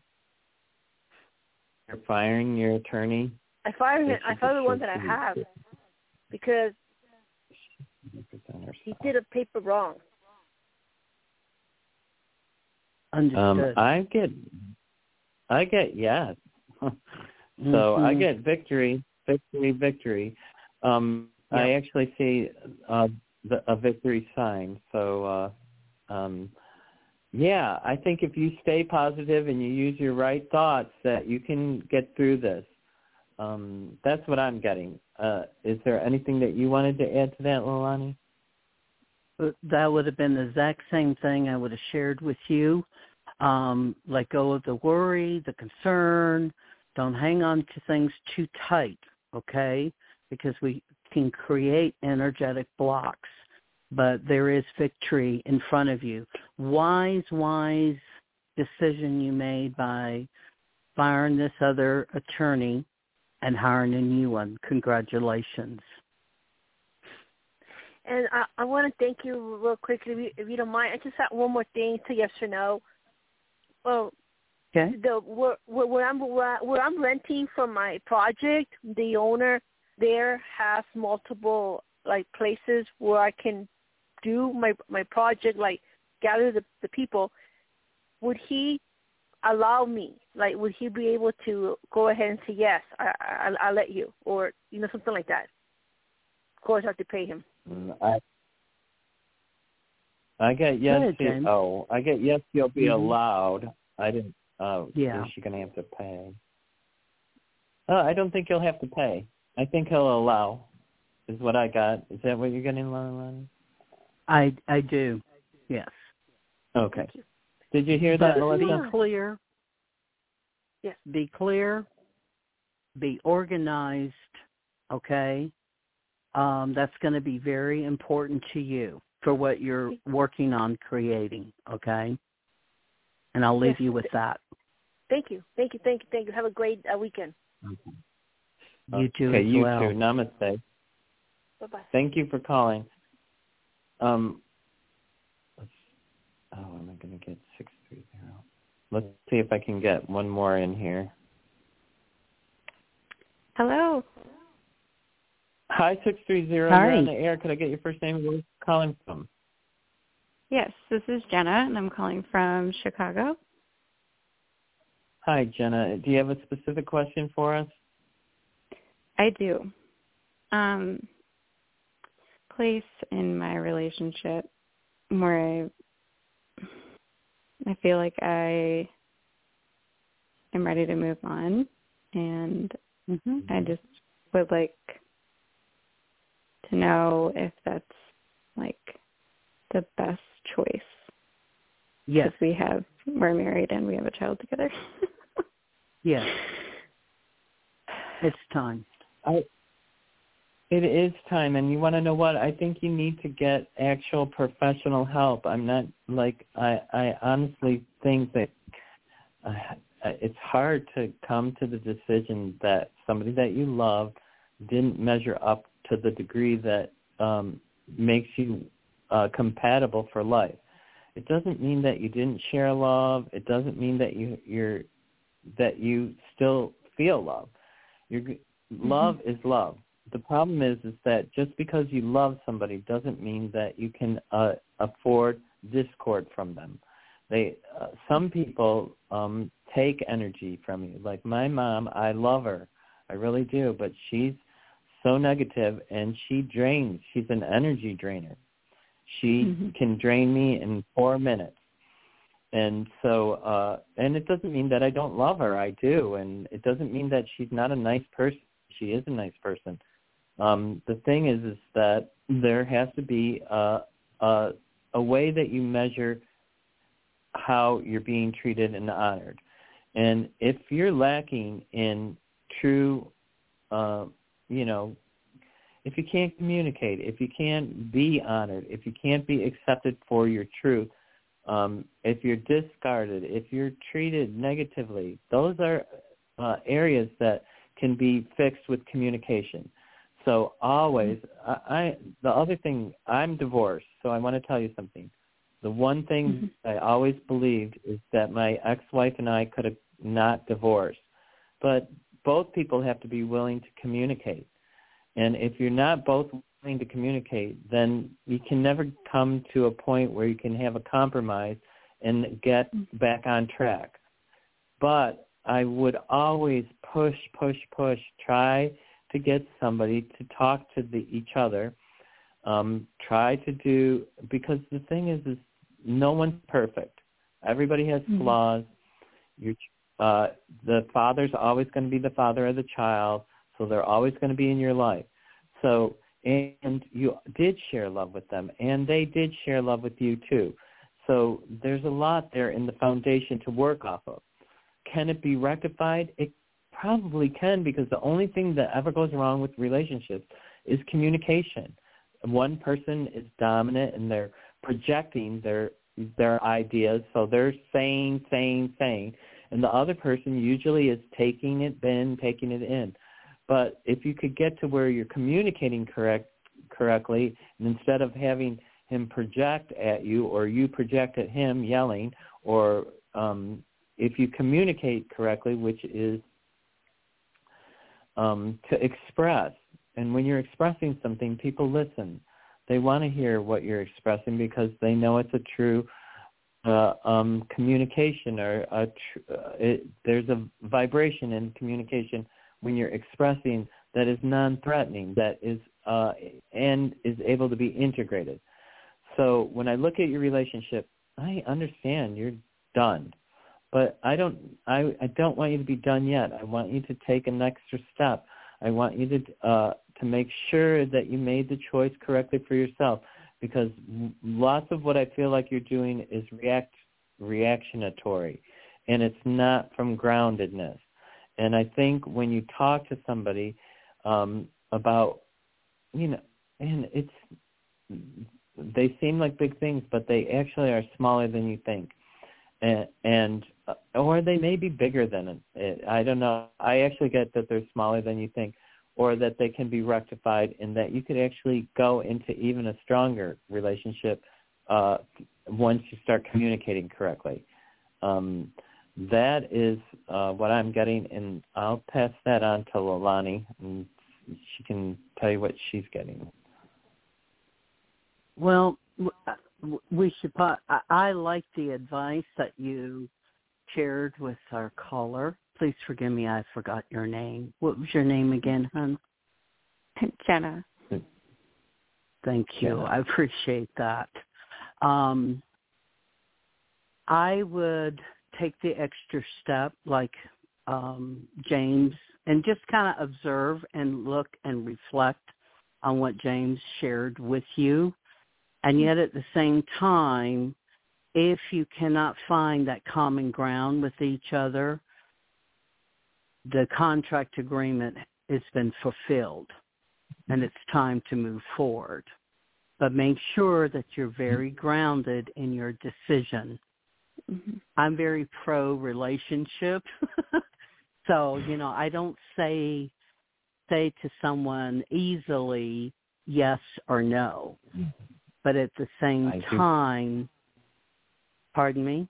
You're firing your attorney? I fired it. I fired the one that I have because he did a paper wrong. Understood. Um, I get, I get yes. so mm-hmm. I get victory, victory, victory. Um, yeah. I actually see uh, the, a victory sign. So, uh, um, yeah, I think if you stay positive and you use your right thoughts, that you can get through this. Um, that's what I'm getting. Uh, is there anything that you wanted to add to that, Leilani? That would have been the exact same thing I would have shared with you. Um, let go of the worry, the concern. Don't hang on to things too tight, okay? Because we can create energetic blocks. But there is victory in front of you. Wise, wise decision you made by firing this other attorney and hiring a new one. Congratulations. And I, I want to thank you real quickly, if you, if you don't mind. I just have one more thing to yes or no. Well, okay. The where, where I'm where, where I'm renting from my project, the owner there has multiple like places where I can do my my project, like gather the, the people. Would he allow me? Like, would he be able to go ahead and say, yes, I, I, I'll let you, or, you know, something like that? Of course, I have to pay him. I I get yes. Good, to, oh, I get yes. You'll be mm-hmm. allowed. I didn't. Oh, yeah. Is she going to have to pay? Oh, I don't think he'll have to pay. I think he'll allow. Is what I got. Is that what you're getting, Lonnie? I I do. Yes. Okay. Did you hear that, but Melissa? Be clear. Yes. Be clear. Be organized. okay? Um, that's going to be very important to you for what you're working on creating, okay? And I'll leave Yes. you with that. Thank you. Thank you. Thank you. Thank you. Have a great uh, weekend. You too okay, as you well. too. Namaste. Bye-bye. Thank you for calling. Um, let's, oh, am I going to get six three zero? Let's see if I can get one more in here. Hello. Hi, six three zero. Hi. You're on the air. Could I get your first name and where you're calling from? Yes, this is Jenna, and I'm calling from Chicago. Hi, Jenna. Do you have a specific question for us? I do. Um, place in my relationship where I, I feel like I am ready to move on, and mm-hmm. I just would like to know if that's like the best choice. Yes. Because we have, we're married and we have a child together. Yes. It's time. I, it is time, and you want to know what? I think you need to get actual professional help. I'm not, like, I, I honestly think that uh, it's hard to come to the decision that somebody that you love didn't measure up to the degree that um, makes you uh, compatible for life. It doesn't mean that you didn't share love. It doesn't mean that you you're that you still feel love. You're, mm-hmm. Love is love. The problem is is that just because you love somebody doesn't mean that you can uh, afford discord from them. They uh, some people um, take energy from you. Like my mom, I love her, I really do, but she's so negative and she drains. She's an energy drainer. She mm-hmm. can drain me in four minutes. And so, uh, and it doesn't mean that I don't love her. I do. And it doesn't mean that she's not a nice person. She is a nice person. Um, the thing is, is that there has to be a, a, a way that you measure how you're being treated and honored. And if you're lacking in true, uh, you know, if you can't communicate, if you can't be honored, if you can't be accepted for your truth, um, if you're discarded, if you're treated negatively, those are uh, areas that can be fixed with communication. So always, I, I the other thing, I'm divorced, so I want to tell you something. The one thing mm-hmm. I always believed is that my ex-wife and I could have not divorced. But both people have to be willing to communicate. And if you're not both willing to communicate, then you can never come to a point where you can have a compromise and get back on track. But I would always push, push, push, try to get somebody to talk to the, each other, um, try to do, because the thing is, is no one's perfect. Everybody has mm-hmm. flaws. You're, uh, the father's always going to be the father of the child. So they're always going to be in your life. So, and you did share love with them, and they did share love with you too. So there's a lot there in the foundation to work off of. Can it be rectified? It probably can, because the only thing that ever goes wrong with relationships is communication. One person is dominant, and they're projecting their their ideas, so they're saying, saying, saying, and the other person usually is taking it in, taking it in. But if you could get to where you're communicating correct correctly, and instead of having him project at you or you project at him yelling, or um, if you communicate correctly, which is um, to express. And when you're expressing something, people listen. They want to hear what you're expressing because they know it's a true uh, um, communication, or a tr- uh, it, there's a vibration in communication when you're expressing that is non-threatening, that is uh, and is able to be integrated. So when I look at your relationship, I understand you're done, but I don't. I, I don't want you to be done yet. I want you to take an extra step. I want you to uh, to make sure that you made the choice correctly for yourself, because lots of what I feel like you're doing is react reactionatory, and it's not from groundedness. And I think when you talk to somebody, um, about, you know, and it's, they seem like big things, but they actually are smaller than you think. And, and or they may be bigger than it. I don't know. I actually get that they're smaller than you think, or that they can be rectified, and that you could actually go into even a stronger relationship uh, once you start communicating correctly. Um, that is uh, what I'm getting, and I'll pass that on to Leilani, and she can tell you what she's getting. Well, we should. I like the advice that you shared with our caller. Please forgive me, I forgot your name. What was your name again, hon? Jenna. Thank you. Jenna. I appreciate that. Um, I would take the extra step, like um, James, and just kind of observe and look and reflect on what James shared with you. And yet at the same time, if you cannot find that common ground with each other, the contract agreement has been fulfilled and it's time to move forward. But make sure that you're very grounded in your decision. Mm-hmm. I'm very pro-relationship. So, you know, I don't say say to someone easily yes or no. But at the same I time, do. Pardon me?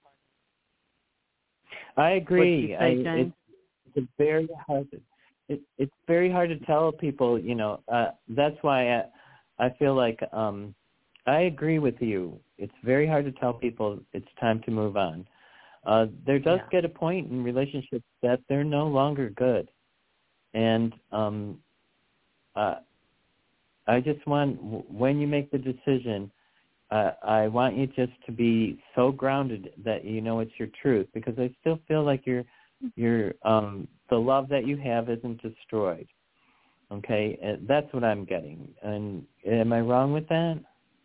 I agree. Say, I, it's, it's very hard. To, it, it's very hard to tell people. You know, uh, that's why I, I feel like um, I agree with you. It's very hard to tell people it's time to move on. Uh, there does yeah. get a point in relationships that they're no longer good, and um, uh, I just want, when you make the decision, uh, I want you just to be so grounded that you know it's your truth, because I still feel like your your um, the love that you have isn't destroyed. Okay, and that's what I'm getting. And am I wrong with that?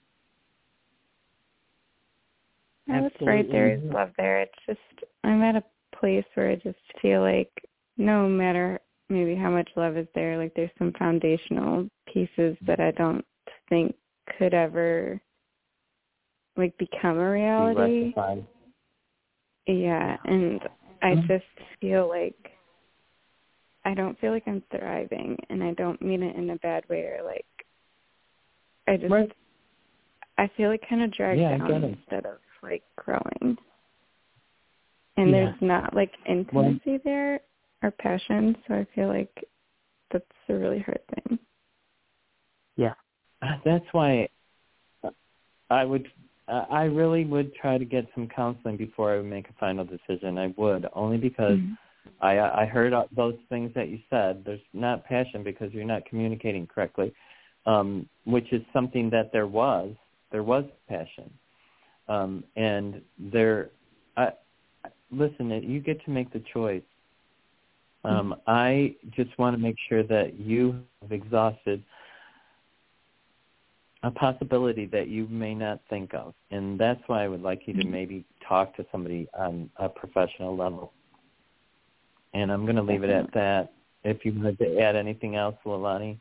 No, that's right. There is love there. It's just I'm at a place where I just feel like no matter maybe how much love is there, like there's some foundational pieces that I don't think could ever like become a reality. Yeah, and I just feel like I don't feel like I'm thriving, and I don't mean it in a bad way, or like I just right. I feel like kind of dragged yeah, down instead of like growing. And yeah. there's not like intimacy well, there or passion, so I feel like that's a really hard thing. Yeah, that's why I would. I really would try to get some counseling before I would make a final decision. I would, only because mm-hmm. I, I heard those things that you said. There's not passion because you're not communicating correctly, um, which is something that there was. There was passion. Um, and there, I, listen, you get to make the choice. Um, mm-hmm. I just want to make sure that you have exhausted a possibility that you may not think of. And that's why I would like you to maybe talk to somebody on a professional level. And I'm going to leave it at that. If you wanted to add anything else, Leilani?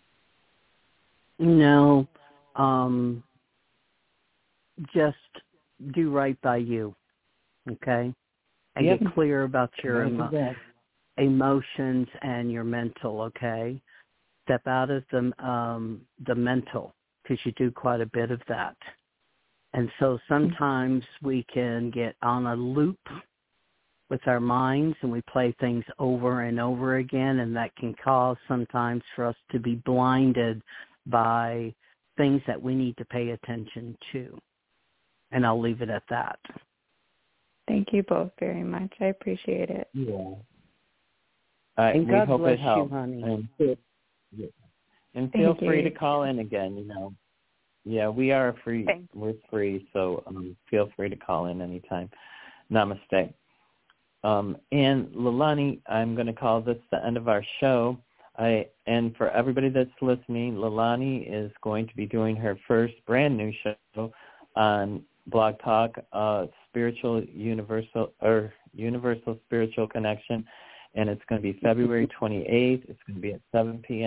No. Um, just do right by you, okay? And yep. get clear about your emo- emotions and your mental, okay? Step out of the um, the mental, because you do quite a bit of that. And so sometimes we can get on a loop with our minds and we play things over and over again, and that can cause sometimes for us to be blinded by things that we need to pay attention to. And I'll leave it at that. Thank you both very much. I appreciate it. Yeah. Uh, and we God hope bless it helps. you, honey. And, yeah. and feel Thank free you. to call in again, you know. Yeah, we are free. Thanks. We're free, so um, feel free to call in anytime. Namaste. Um, and Leilani, I'm going to call this the end of our show. I and for everybody that's listening, Leilani is going to be doing her first brand new show on Blog Talk, uh, Spiritual Universal or Universal Spiritual Connection, and it's going to be February twenty-eighth. It's going to be at seven p.m.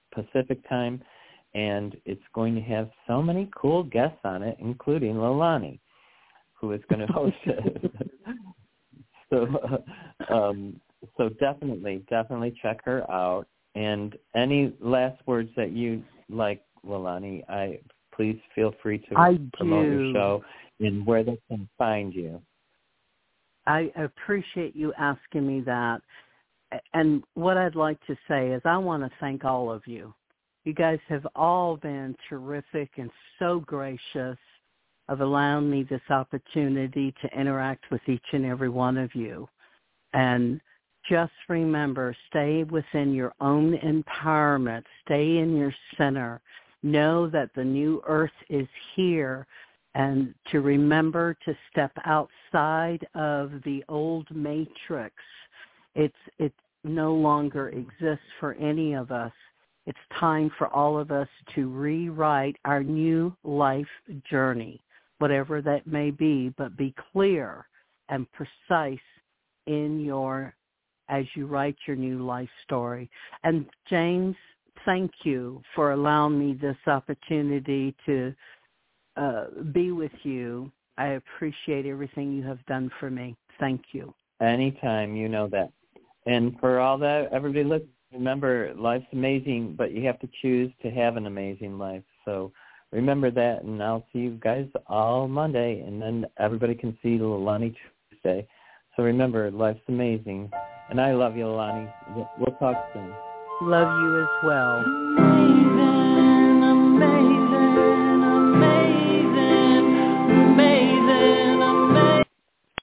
Pacific time, and it's going to have so many cool guests on it, including Leilani, who is going to host it. so, uh, um, so definitely, definitely check her out. And any last words that you like, Leilani, I please feel free to I promote do. your show and where they can find you. I appreciate you asking me that. And what I'd like to say is I want to thank all of you. You guys have all been terrific and so gracious of allowing me this opportunity to interact with each and every one of you. And just remember, stay within your own empowerment. Stay in your center. Know that the new earth is here, and to remember to step outside of the old matrix. It's it no longer exists for any of us. It's time for all of us to rewrite our new life journey, whatever that may be, but be clear and precise in your, as you write your new life story. And James, thank you for allowing me this opportunity to uh, be with you. I appreciate everything you have done for me. Thank you. Anytime, you know that. And for all that, everybody, look, remember, life's amazing, but you have to choose to have an amazing life. So remember that, and I'll see you guys all Monday, and then everybody can see Leilani Tuesday. So remember, life's amazing. And I love you, Leilani. We'll talk soon. Love you as well. Amazing, amazing.